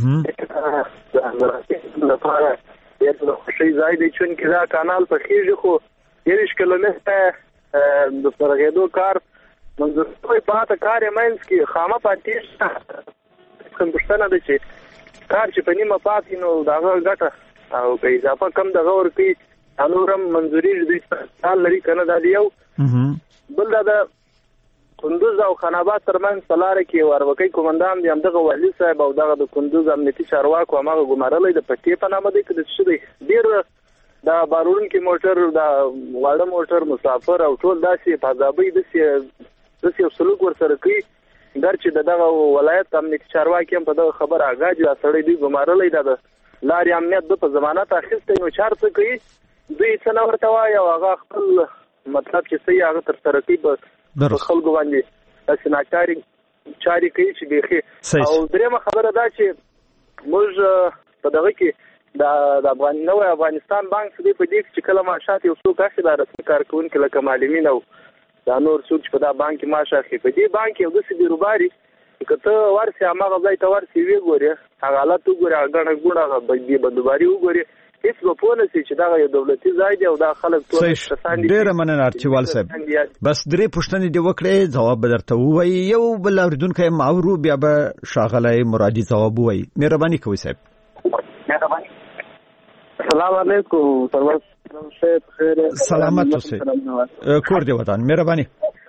یو شي ځای دی چې دا کانال په خېږي خو 30 کیلومتره د پرغېدو کار منځ په پاته کار مینس کې خامه پاتې کوم پښتنه ده چې کار چې په نیمه پاتې نو داغه ګټه او په اضافه کم دغه ورکی انورم منځوري دې سال لري کنه دا یو بل دا کندوز او خاناباد ترمنځ سلاره کې وروکي کومندان دی همدغه ولی صاحب او دغه د کندوز امنیتي چارواکو هغه ګمارلې د پټې په نامه دی چې څه دی ډیر دا بارون کې موټر دا واړه موټر مسافر او ټول داسې فضابي د یو سلوک ورسره کوي درچې دغه ولایت امنیتي چارواکي هم په دغه خبر آګاج لا سړی دی ګمارلې دا لاري امنیت د په ضمانت اخیسته نو چار څه کوي دوی څنګه ورته وایي او هغه خپل مطلب چې صحیح هغه تر سره کوي په خلکو باندې تاسو ناچاري چاري کوي چې بيخي او درېمه خبره دا چې موږ په دغه کې د افغانستان بانک دې په دې چې کله معاشات یو څو کسي د رسمي کارکونکو لکه معلمین او دا نور څوک چې په دا بانک معاش اخلي په دې بانک یو د سړي روباري کته ورسي هغه ځای ته ورسي وی ګوري هغه حالت وګوري هغه غوړه به بدوباري وګوري هیڅ په پونه چې دا یو دولتي ځای دی او دا خلک ټول کسان دي ډیر مننه ارچوال صاحب بس درې پښتنې دی وکړي جواب درته وای یو بل اوریدونکو ماورو بیا به شاغله مرادي جواب وای مهرباني کوي صاحب مهرباني السلام علیکم سرور سلامت اوسئ کور دی ودان مهرباني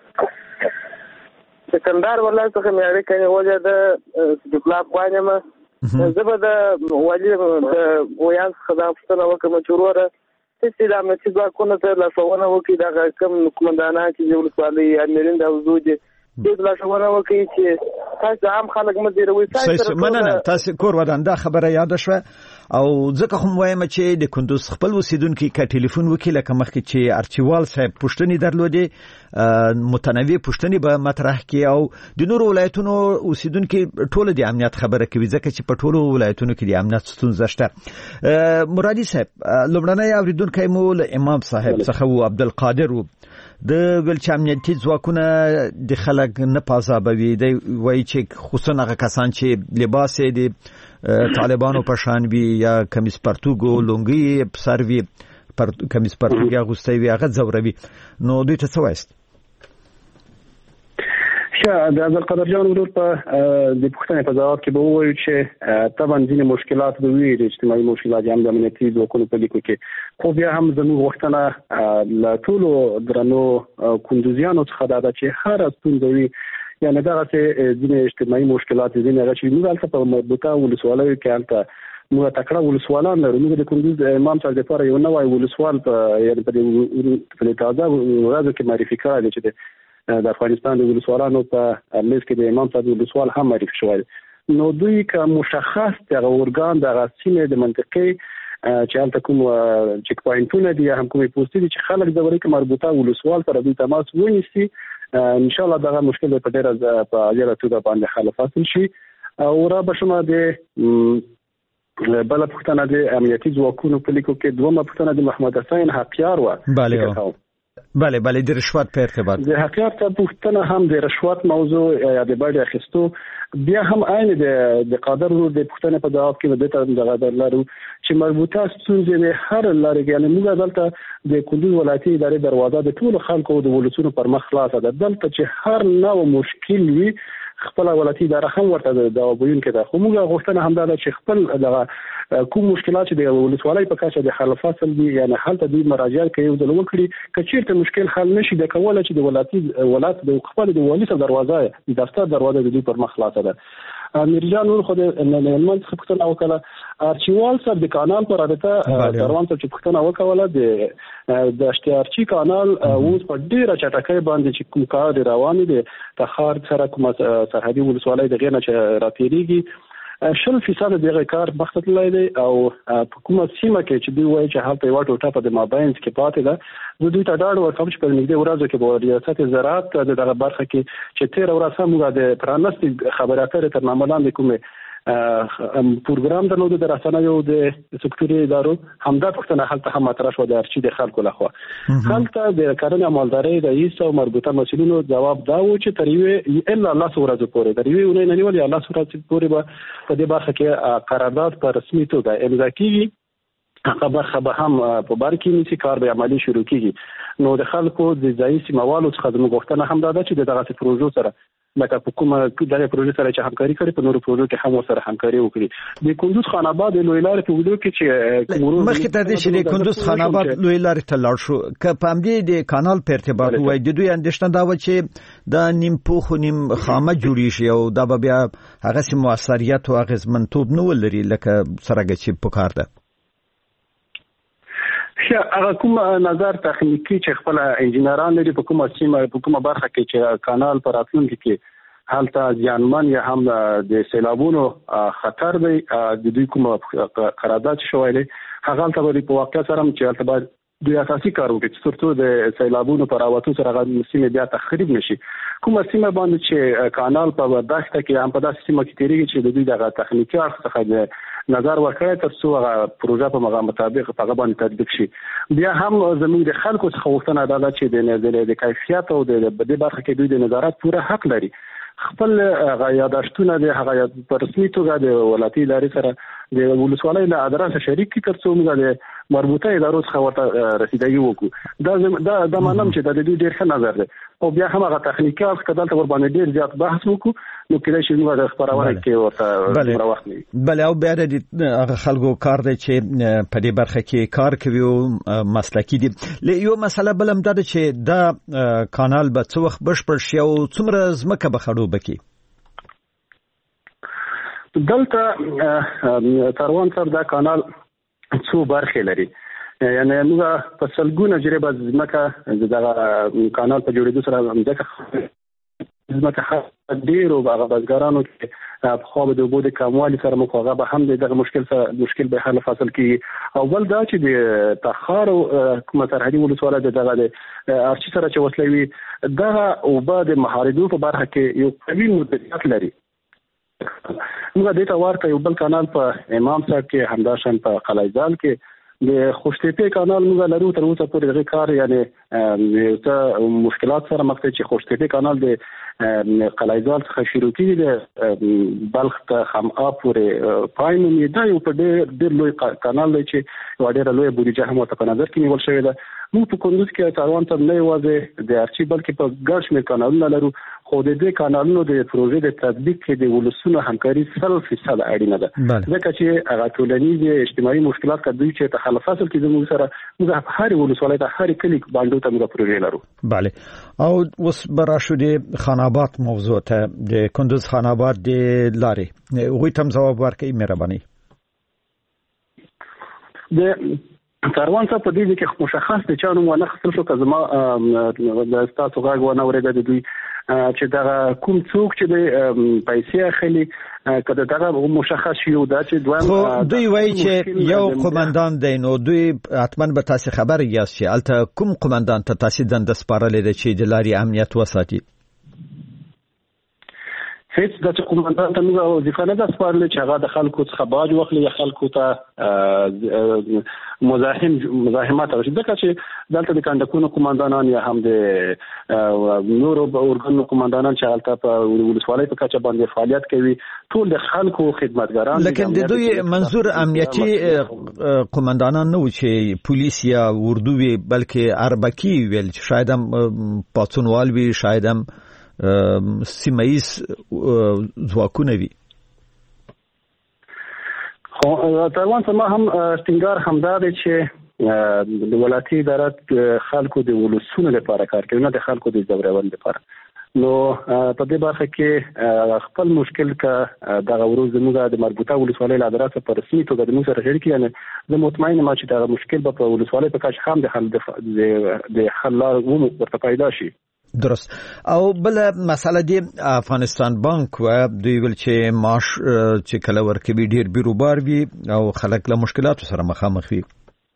کندهار ولایت څخه مې اړیکه وجه د ډیپلوماټ وایم زه به د والی د ویان خدای فتنه وکم چوروره چې د امنیتي ځواکونو ته لاسونه وکړي دا کوم کومندانان چې جوړ کړي امیرین د وجود دې لاسونه وکړي چې تاسو عام خلک مدیروي تاسو مننه تاسو کور ودان دا خبره یاد شوه او ځکه هم وایم چې د کندوز خپل اوسیدونکو کې ټلیفون وکړي لکه مخکې چې ارچوال صاحب پښتني درلودي متنوع پښتني به مطرح کړي او د نورو ولایتونو اوسیدونکو ټول د امنیت خبره کوي ځکه چې په ټولو ولایتونو کې د امنیت ستونزه شته مرادي صاحب لومړنی اوریدونکو مو امام صاحب څخه او عبدالقادر د ولچ امنیتي ځواکونه د خلک نه پازابوي دی وایي چې خصوصا هغه کسان چې لباس یې د طالبانو په شان وي یا کمیس پرتوګو لونګي سروي کمیس پرتوګي اغوستي وي هغه زوروي نو دوی ته څه وایست د عبدالقادر جان ورور په د پښتنې په ځواب کې به ووایو چې طبعا ځینې مشکلات به وي د اجتماعي مشکلات هم د امنیتي ځواکونو په لیکو کې خو بیا هم زموږ غوښتنه له ټولو درنو کندوزیانو څخه دا ده چې هر ستونزه وي یعنی دغه ځینې اجتماعي مشکلات ځینې هغه چې موږ هلته په مربوطه ولسوالیو کې هلته موږ تکړه ولسوالان لرو موږ د کندوز امام صاحب لپاره یو نوی ولسوال یعنی په دې تازه ورځو کې معرفي کړی دی چې د افغانستان د ولسوالانو په لیست کې د امام صاحب ولسوال هم معرفي شوی نو دوی که مشخص دغه اورګان دغه سیمه د منطقې چې هلته کوم چک پوینټونه دي هم کومې پوسټې دي چې خلک د ورې مربوطه ولسوال سره د تماس ونیسي ان شاء الله دغه مشکل په ډیره په اجازه توګه باندې حل فاصل شي او را بشمه د بل پښتنه د امنیتي ځواکونو په لیکو کې دومره پښتنه د محمد حسین حقیار و بله د رشوت په ارتباط د حقیار ته پښتنه هم د رشوت موضوع یا د باندې اخیستو بیا هم عین د قادر د پښتنه په جواب کې د دغه لرو چې مربوطه ستونزې هر لاري یعنی موږ دلته د کندوز ولایتي ادارې دروازه د ټول خلکو د ولسونو پر مخ خلاصه ده دلته چې هر نوع مشکل وي خپل ولایتي اداره هم ورته د وبوین کې ده خو موږ غوښتنه هم ده چې خپل دغه کوم مشکلات د ولسوالۍ په کچه د حل فصل دي یعنی حل ته د مراجعه کوي د وکړي کچیرته مشکل حل نشي د کوله چې د ولایت د خپل د والي دروازه د دفتر دروازه د دوی پر مخ خلاصه ده میرجان نور خو د نن څخه پښتنه وکړه ارچیوال سره د کانال پر رابطه دروان ته چې پښتنه وکړه د اشتیارچی کانال اوس په ډیره چټکۍ باندې چې کوم کار روان دي تخار سره کوم سرحدي ولسوالۍ د غینه چې راتېریږي 100% دغه کار مخته تللی دی او په کومه سیمه کې چې دوی وایي چې هلته یو ټوټه په د مابینس کې پاتې ده دوی ته ډاډ ورکوم چې په نږدې ورځو کې به ریاست زراعت د دغه برخه کې چې 13 ورځې موږ د پرانستي خبري اترې تر نامه لاندې کومه پروګرام درلود د رسنیو د سکتوري ادارو همدا پښتنه حالت هم مطرح شو د ارچي د خلکو لخوا خلک د کرنې مالداري رئیس او مربوطه مسؤلینو جواب دا و چې تریوي الا الله سورځ پورې تریوي ونه نه نیول الله سورځ پورې په دې برخه کې قرارداد په رسمي توګه امضا کیږي هغه برخه به هم په بار کې نشي کار به عملی شروع کیږي نو د خلکو د ځای سیموالو څخه د مغوښتنه هم دا ده چې دغه پروژو سره لکه په کومه دغه پروژې سره چې همکاري کوي په نورو پروژو کې هم سره همکاري وکړي د کندوز خان آباد لوی لارې په وډو کې چې مخکې تر دې چې د کندوز خان آباد لوی لارې ته لاړ شو که په همدې د کانال په ارتباط وای د دوی اندېښنه دا و چې د نیم پوخ نیم خامه جوړی شي او دا به بیا هغه سم موثریت او اغیزمنتوب نه ولري لکه سرهګه چې پکار ده هغه کوم نظر تخنیکی چې خپل انجنیران لري په کومه سیمه په کومه برخه کې چې کانال پر راتلونکي کې حالته ځانمن یا هم د سیلابونو خطر دی د دوی کومه قرارداد شوی دی هغه ته په واقع سره چې البته دوی اساسي کار وکړي چې ترڅو د سیلابونو پر راوتو سره هغه سیمه بیا تخریب نشي کومه سیمه باندې چې کانال په دښته کې هم په داسې سیمه کې تیریږي چې د دوی دغه تخنیکی اړخ څخه نظر ورکړی ترڅو هغه پروژه په مغه مطابق په هغه باندې تطبیق شي بیا هم زموږ د خلکو څخه غوښتنه ده چې د کیفیت او د دې برخه کې دوی د نظارت پوره حق لري خپل یاداشتونه د هغه په رسمي توګه د ولایتي ادارې سره د ولسوالۍ له ادرسه شریک کی ترڅو موږ د مربوطه ادارو څخه ورته رسیدګي وکړو دا مانم چې د دې ډیر ښه نظر دی او بیا هم هغه تخنیکی اړخ کدل ته ور باندې ډیر زیات بحث وکړو نو کله چې موږ د خبرونه کې ورته وخت نه بل او بیا د هغه خلکو کار دی چې په دې برخه کې کار کوي او مسلکی دي یو مسله بلم ده چې دا کانال به څو وخت بشپړ شي او څومره ځمکه به خړوب کی دلته تروان سره دا کانال څو برخې لري یعنی موږ په سلګونه جریبه ځمکه دغه کانال په جوړېدو سره ځمکه ډیرو بازګرانو کې په خو د وبو د کموالي سره مخاغه به هم دغه مشکل به حل فاصل کې او بل دا چې د تخار کومه سرحدي ولسوالۍ دغه د ارچي سره چې وسلوي دغه او بعد محاردو په برخه کې یو قوي مدیریت لري موږ د تا ورته یو بل کانال په امام صاحب کې همداشان په قلعه‌زال کې د خوشتېپې کانال موږ لرو تر اوسه پورې دغه کار یعنی ته مشکلات سره مخ ته چې خوشتېپې کانال د قلعه‌زال څخه شروع کیږي د بلخ ته خمآ پورې پای نومې دا یو په ډېر لوی کانال دی چې یو ډېر لوی بودیجه هم ورته په نظر کې نیول شوې ده موږ په کندوز کې تاروان ته نه یوازې د ارچي بلکې په ګڼ شمېر کانالونه لرو خو د دې کانالونو د پروژې د تطبیق کې د ولسونو همکاري 100% اړینه ده ځکه چې هغه ټولنیز اجتماعي مشکلات کدوې چې ته حل فاصل کې زموږ سره موږ هر ولسوالۍ ته هر کلی باندې ته موږ پروژې لرو bale او اوس براشو د خان آباد موضوع ته د کندوز خان آباد د لارې وګورئ تم جواب ورکړئ مهرباني د کاروان څخه په دې کې مشخص د چانو ونه خپل شو کزما د تاسو غاغ ونه ورېده د دوی چې دا کوم څوک چې د پیسې اخلي کله دا مشخص یو دا چې دوه دوی وایي چې یو قومندان دی نو دوی حتمان به تاسو خبر یاست چې الته کوم قومندان ته تاسو دند سپارلې ده چې د لاري امنیت وساتي هیڅ د قومندان ته موږ وظیفه نه ده سپارلې چې هغه د خلکو څخه باج واخلي یا خلکو ته مزاحمت وشي ځکه چې دلته د کندکونو قومندانان یا هم د نورو اورګانو قومندانان چې هلته په ولسوالۍ په کچه باندې فعالیت کوي ټول د خلکو خدمتګاران لیکن د دوی منظور امنیتي قومندانان نه و چې پولیس یا اردو وی بلکې اربکی ویل چې شاید هم پاتونوال وی شاید هم سیمایز ځواکونه وي خو تقریبا ما هم ټینګار همدا دی چې د ولایتي ادارات خلکو د ولسونو لپاره کار کوي نه د خلکو د ځورول لپاره نو په دې برخه کې خپل مشکل کا د غوړو زموږ د مربوطه ولسوالۍ ادارات په رسمي توګه د موږ سره شریک یعنی زه مطمئن یم چې دا مشکل په ولسوالۍ په کچه هم د حل لار ورته پیدا شي درست او بل مسله دی افغانستان بانک و دوی ول چې معاش چې کله ورکوي ډیر بیروبار وي او خلک له مشکلاتو سره مخامخ وي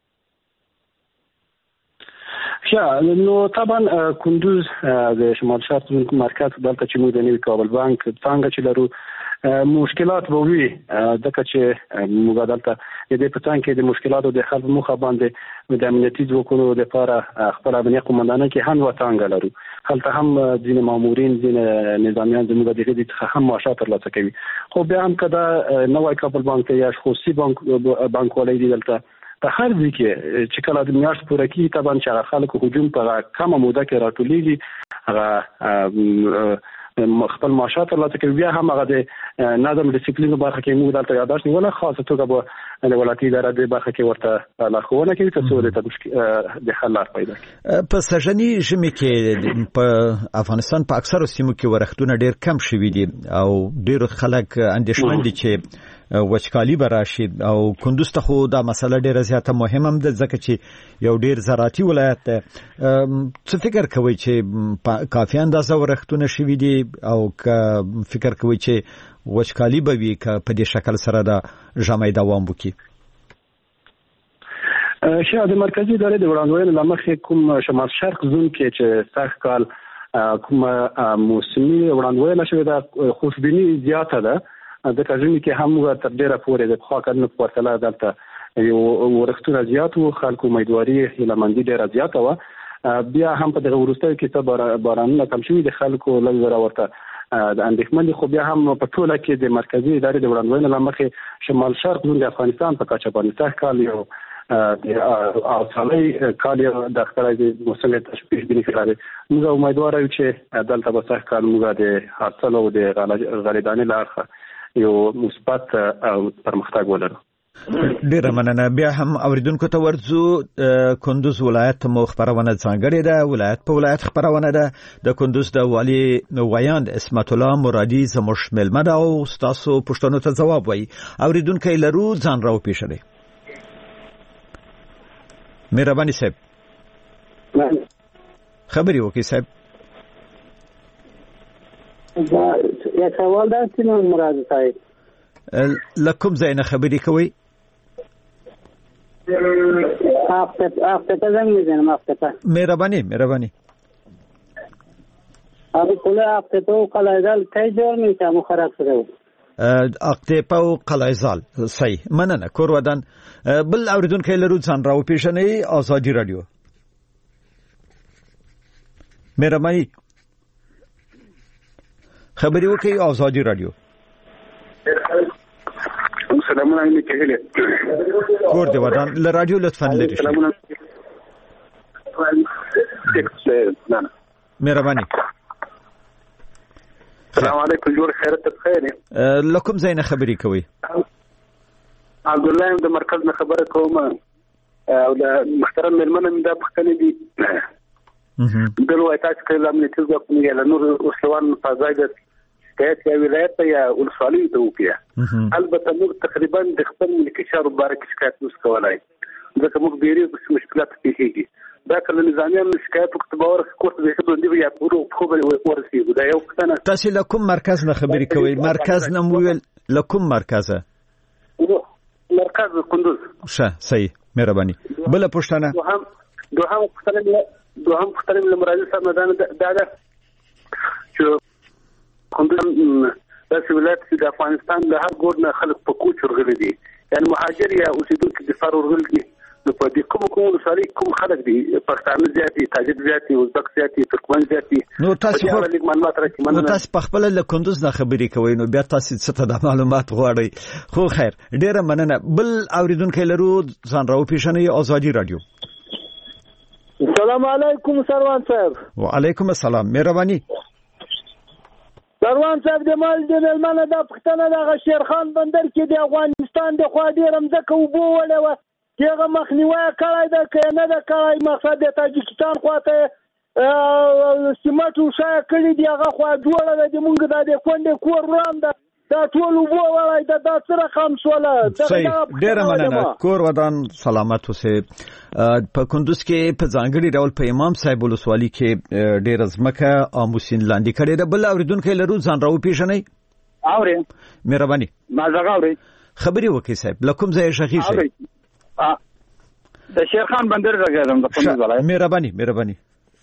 نو طبعا کندوز د شمال شرق مرکز دلته چې موږ د نوي کابل بانک څنګه چې لرو مشکلات به وي دغه چې موږ دلته د پټان کې د مشکلاتو د حل مخه باندې د امنیتي ځواکونو لپاره خپل امنیتي قومندانان کې هم وڅنګه لرو هلته هم ځینې مامورین ځینې نظامیان زموږ د دې څخه هم معاشات ترلاسه کوي خو بیا هم کدا نوای کابل بانک یا خصوصي بانک ولې دی دلته په هر ځای کې چې کله د میاشت پوره کیږي طبعا چې خلکو هجوم په کومه موده کې راټولېږي هغه خپل معاشات ترلاسه کوي بیا هم هغه د نظم ډیسپلین برخه کې موږ دلته یاداش نیول خاصه توګه به د ولایتي ادارې د برخه کې ورته لارښوونه کوي چې د حل لار پیدا کړي په سژني ژمي کې په افغانستان په اکثر سیمو کې ورښتونه ډیر کم شوي دي او ډیر خلک اندېښمن دي چې وچکالي براشي او کندوز ته خو دا مسله ډیره زیاته مهمه هم ده ځکه چې یو ډیر زراعتي ولایت ده څه فکر کوي چې کافي اندازه ورښتونه شوي دي او فکر کوي چې وچکالي به وي که په دې شکل سره دا ژمی دوام وکړي د مرکزي ادارې د وړاندوینې له مخې کوم شمال شرق زون کې چې سږ کال کوم موسمي وړاندوینه شوې ده خوشبیني زیاته ده د کژمي کې هم تر ډیره پورې د خوا کډنو په پرتله دلته یو ورښتونه زیات وو خلکو امیدواري هیلهمندي ډیره زیاته وه بیا هم په دغه وروستیو کې څه بارانونه کم شوي د خلکو لږ زره ورته د اندېښمن دي خو بیا هم په ټوله کې د مرکزي ادارې د وړاندوینې له مخې شمال شرق زون د افغانستان په کچه باندې سږ کال یو د اوسالۍ کال یو د اختراع د موسم تشبیه بینی کړی موږ امیدواره یو چې دلته به سږ کال موږ د حاصل او د غلېدانې له اړخه یو مثبت پرمختګ ولرو ډیره مننه بیا هم اوریدونکو ته ورځو کندوز ولایت مو خبرونه څنګه ده ولایت په ولایت خبرونه ده د کندوز د والی ویاند اسمت الله مرادي زموږ ملمه ده او تاسو پښتنو ته جواب وایي اوریدونکو لرو ځان راو پیښلې مهرباني صاحب خبري وکي صاحب یا سوال دا چې مراد صاحب لکم زینه خبري کوي افته زنگ میزنم افته مهرباني ابو کله افته تو قلایزال کی جور میشه خراب شده اقتپا او قلایزال صحیح مننه کور ودان بل اوریدونکو لرو ځان راو پیښنې آزادي رادیو مهرباني خبري وکي آزادي رادیو سلامونه علیکم کور دی ودان ل رادیو لطفا لري مهرباني السلام علیکم جوړ خیرت بخیر لکم زین خبري کوي عبد الله د مرکز نه خبره کوم او د محترم ملمنه د پښتنې دي دلوي تاسو کله امنیتي ځواکونه یا نور اوسلوان فضای د شکایت یا ولایت یا ولسوالۍ ته وکړي البته موږ تقریبا د خپل ملکي چارو باره کې شکایت نشو کولای ځکه موږ ډېری مشکلات پیښیږي دا کله نظامیان شکایت وکړ باور کوټ دې ته دوی یا پورو خو به ورسیږي دا یو څه نه. تاسو له کوم مرکز نه خبرې کوئ؟ مرکز نه مویل له کوم مرکزه؟ مرکز کندوز. ښه صحیح مهرباني. بل پښتنه دوهم پښتنه له مرادي صاحب نه دا چې کندوز داسې ولایت چې د افغانستان د هر ګوټ نه خلک په کوچ ورغلي دي، یعنی مهاجر یا اوسېدونکي د فار ورغلي دي. نو په دې کوم سړي کوم خلک دي؟ پښتانه زیات دي، تاجک زیات دي، ازبک زیات دي، ترکمن زیات دي. نو تاسو په خپل له کندوز نه خبرې کوئ، نو بیا تاسو څه ته د معلومات غواړئ؟ خو خیر ډیره مننه. بل اوریدونکو لرو ځان راو پیښنې آزادي رادیو. السلام علیکم سروان صاحب. وعلیکم السلام مهرباني. سروان صاحب د مال د ملمنه د پښتنه د شیرخان بندر کې د افغانستان د خوا ډیر مځکه وبو ولې و هغه مخنیوي کړای د کنه د کای مقصد د تاجکستان خواته سیمټو شای کړی دی هغه خوا جوړه د مونږ د کونډې کور وړاندې دا ټول وبو ولای د سره خام سواله. ډیره مننه. کور ودان سلامت اوسه. په کندوز کې په ځانګړي ډول په امام صاحب ولسوالي کې ډیر ځمکه اموسین لاندې کړي ده. بل اوریدونکو لرو ځان راو پیښنې اوري مهرباني. ما زغ اوري خبري وکي صاحب لکم ځای شخصي شي د شیرخان بندر راغلم د کندوز ولایت. مهرباني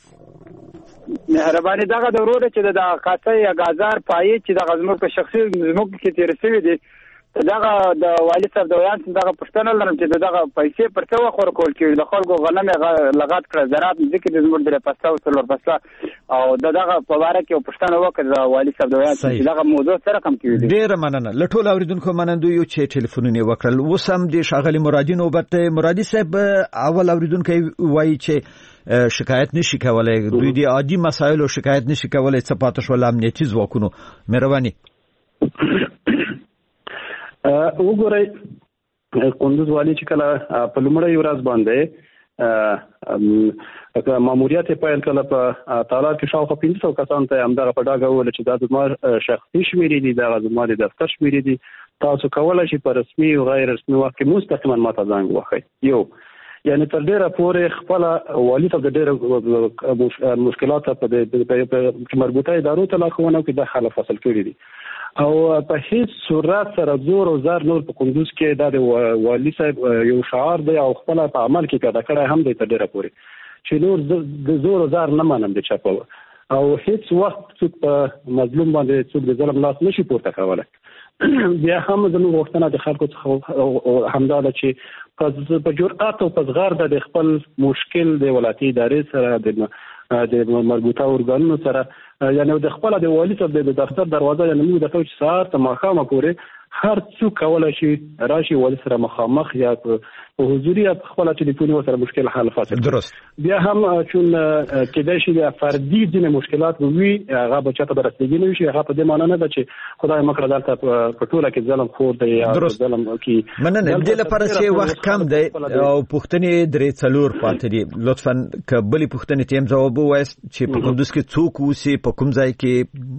دغه د ورور چې د قاطع یا غازار پای چې د غزمو په شخصي زموږ کې تیر شوی دی دغه د والي صاحب د ویان دغه پښتنه لرم چې دغه پیسې پر څو خور کول کې د خلکو غنم لغات کړ زراعت ذکر د زموږ د پستا او څلور پستا او دغه په واره کې پښتنه وکړ د والي صاحب د ویان چې دغه موضوع سره کم کیږي. ډیر مننه. لټول اوریدونکو منندو یو چې ټلیفونونه وکړل. وسم د شاغلي مرادي نوبت مرادي صاحب اول اوریدونکو وایي چې شکایت نشي کولای، دوی د عادي مسایلو شکایت نشي کولای، څه پاتې شو امنیتي ځواکونو. مهرباني. وګورئ کندوز والی چې کله په لومړی ورځ باندې ماموریت پیل کله په تالار کې شاوخوا 500 کسان ته همدغه په ډاګه وویل چې دا زما شخصي شمیرې دي، دا زما د دفتر شمیرې دي، تاسو کولی شئ په رسمي او غیر رسمي وخت کې مستقیما ماته زنګ ووهئ. یو یعنی تر ډیره پورې خپل والی ته د ډیره مشکلات په مربوطه ادارو ته لاخونه کې د حل فصل کړی دي او په هیڅ صورت سره زور او زار نور په کندوز کې د والی صاحب یو شعار دی او خپل په عمل کې پیدا کړی هم دی تر ډیره پورې چې نور د زور او زار نه منم د چاپو او هیڅ وخت څوک په مظلوم باندې څوک د ظلم لاس نشي پورته کولی. بیا هم زموږ غوښتنه د خلکو څخه همدا ده چې په جرأت او په زغر د خپل مشکل د ولایتي ادارې سره د مربوطه ارګانونو سره یعنی د خپل د والي صاحب د دفتر دروازه یعنی موږ د کوم ساعت ماښام پورې هر څوک کولای شي راشي والي سره مخامخ یا په حضوري یا خپل ټلیفوني سره مشکل حل فاصله. درست. بیا هم چون کېدای شي د فردي ځینې مشکلات وي هغه به چاته برسېږي نه شي، هغه په دې معنی نه ده چې خدای مکړه دلته په ټوله کې ظلم خور دی یا ظلم کې مننه. دې لپاره چې وخت کم دی او پوښتنې درې څلور پاتې دي، لطفا کبلې پوښتنې ته هم ځواب ووایاست چې په کندوز کې څوک اوسي، په کوم ځای کې.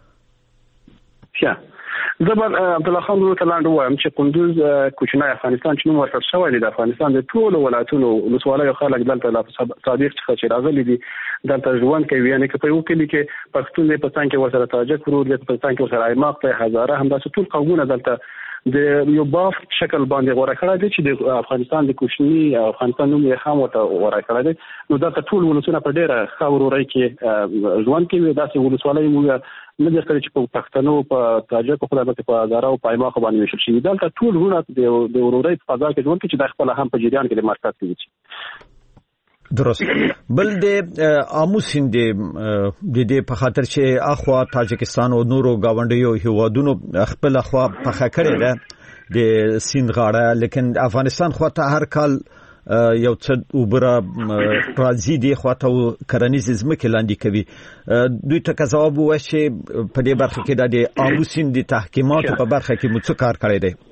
زبر عبدالله خان ورته لاندې وایم چې کندوز کوچنی افغانستان چې نوم ورکړل شوی دی د افغانستان د ټولو ولایتونو ولسوالیو خلک دلته له صادق څخه چې راغلي دي دلته ژوند کوي، یعنې که په یو کلي کې پښتون دی، په څنګ کې ورسره تاجک ورور دی، په څنګ کې ورسره ایماق دی، هزاره، همداسې ټول قومونه دلته د یو بافت شکل باندې غوړه کړی دی چې د افغانستان د کوچني افغانستان نوم یې هم ورته غوړه کړی دی. نو دلته ټول ولسونه په ډېره ښه ورورۍ کې ژوند کوي. داسې ولسوالۍ موږ نه دي کړی چې په پښتنو، په تاجکو، په هزاره او په ایماقو باندې ویشل شوي. دلته ټول وروڼه د ورورۍ په فضا کې ژوند کوي چې دا خپله هم په جریان کې د مرکز کې وي. درست. بل د آمو سیند د دې په خاطر چې اخوا تاجکستان او نورو گاونډیو هیوادونو خپل اخوا پخه کړې ده د سیند غاړه، لیکن افغانستان خوا ته هر کال یو څه وبره راځي دی خواته کرنیز ځمکې لاندې کوي. دوی ته ځواب ووایي چې په دې برخه کې د آمو سیند د تحکیماتو په برخه کې مو څه کار کړی دی؟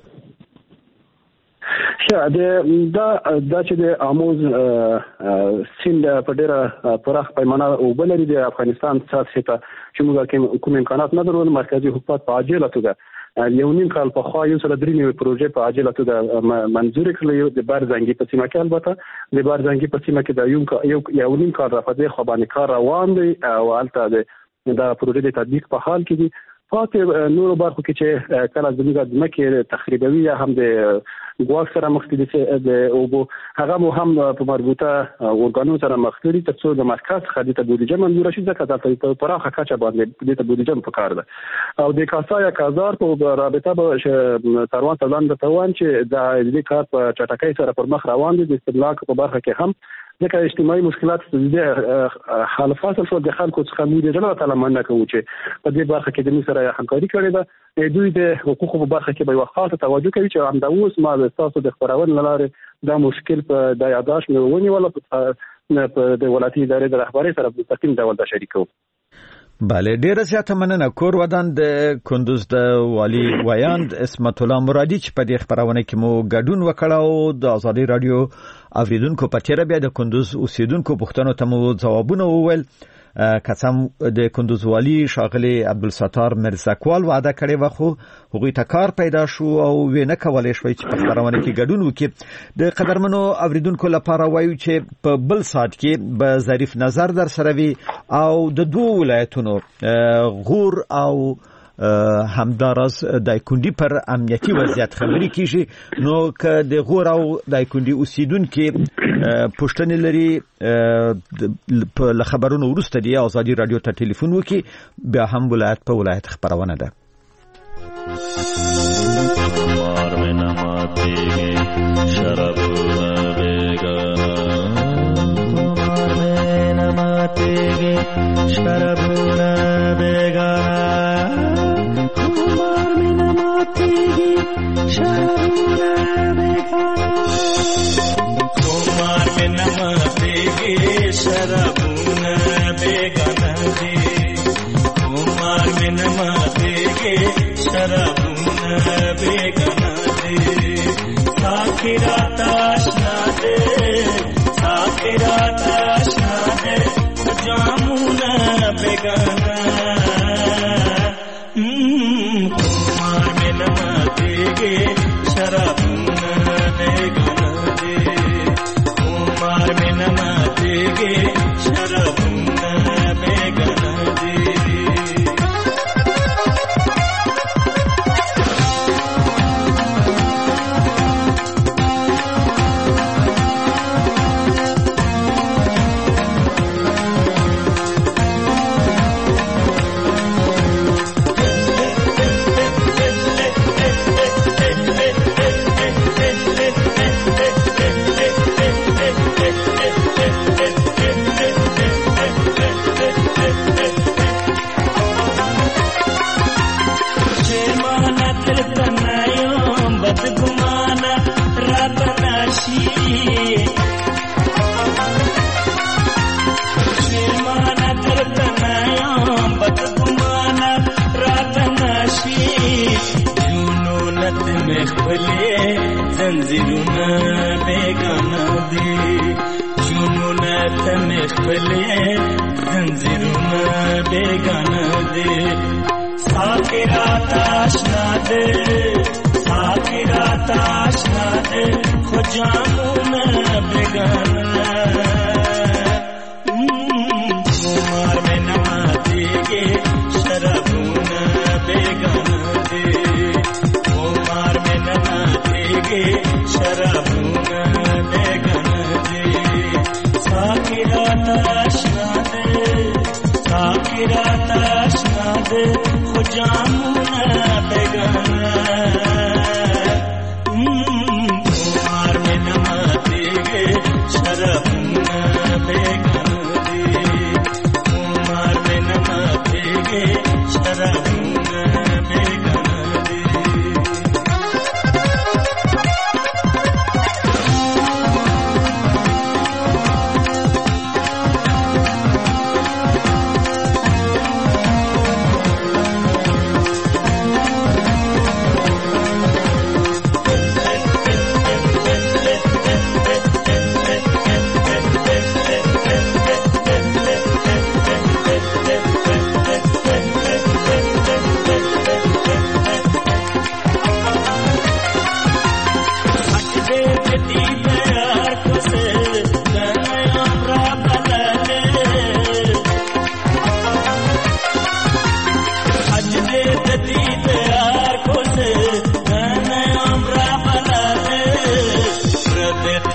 دا چې د آموز سیند په ډیره پراخ پیمانه اوبه لري د افغانستان ساتي ته چې موږ کوم امکانات نه درلود، مرکزی حکومت په عاجله توګه یو نیم کال په خوا یو سره درې نوې پروژې په عاجله توګه منظور کړل د بارزنګي په سیمه کې. البته د بارزنګي په سیمه کې د یو نیم کال راځي خو باندې کار روان دی او البته دا پروژې د تطبیق په حال کې دي. فاتح نور برخو کې چې کله زموږ د مکه تخریبوي یا هم د ګواښ سره مخ دي د اوبو هغه مو هم په مربوطه اورګانو سره مخ دي ترڅو د مرکز څخه د بودیجه منظور شي ځکه دا په پراخه کچه باندې د بودیجه په کار ده. او د کاسای کازار په رابطه به تروان تلان د توان چې د دې کار په چټکۍ سره پر مخ روان دي. د استملاک په برخه کې هم ځکه اجتماعي مشکلات د حل فاصل شو د خلکو څخه موږ د جلا تعالی مننه کوو چې په دې برخه کې د موږ سره همکاري کړې ده. دوی د حقوقو په برخه کې به یو خاصه توجه کوي چې همدا اوس ما د تاسو د خبرونې لپاره دا مشکل په د یاداش مې ونیول په د ولایتي ادارې د رهبرۍ سره په تقسیم ډول دا شریکو. بله ډیره زیاته مننه. کور ودان د کندوز د والی ویاند اسمت الله مرادي چې په دې خبرونه کې مو ګډون وکړاو د ازادي رادیو اوریدونکو په تیر بیا د کندوز اوسیدونکو پوښتنو ته مو ځوابونه وویل. قسم د کندوز والی شاغلی عبدالستار مرزاکوال وعده کړې و خو هغوی ته کار پیدا شو او وینه کولای شوی چې په خبرونه کې ګډون وکړي. د قدرمنو اوریدونکو لپاره وایو چې په بل ساعت کې به ظریف نظر در سره وي او د دوه ولایتونو غور او همداراز دایکندی پر امنیتی وضعیت خبري کیږي. نو که د غور او دایکندی اوسیدونکو پښتنې لري په خبرونو ورسته دی ازادي رادیو ته ټلیفون وکي بیا هم ولایت په ولایت خبرونه ده.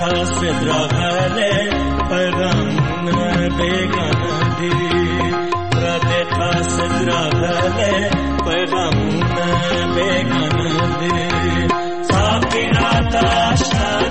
قاصد راغله پیغامونه بیگانه دي رد قاصد راغله پیغامونه بیگانه دي صافي راته اشنا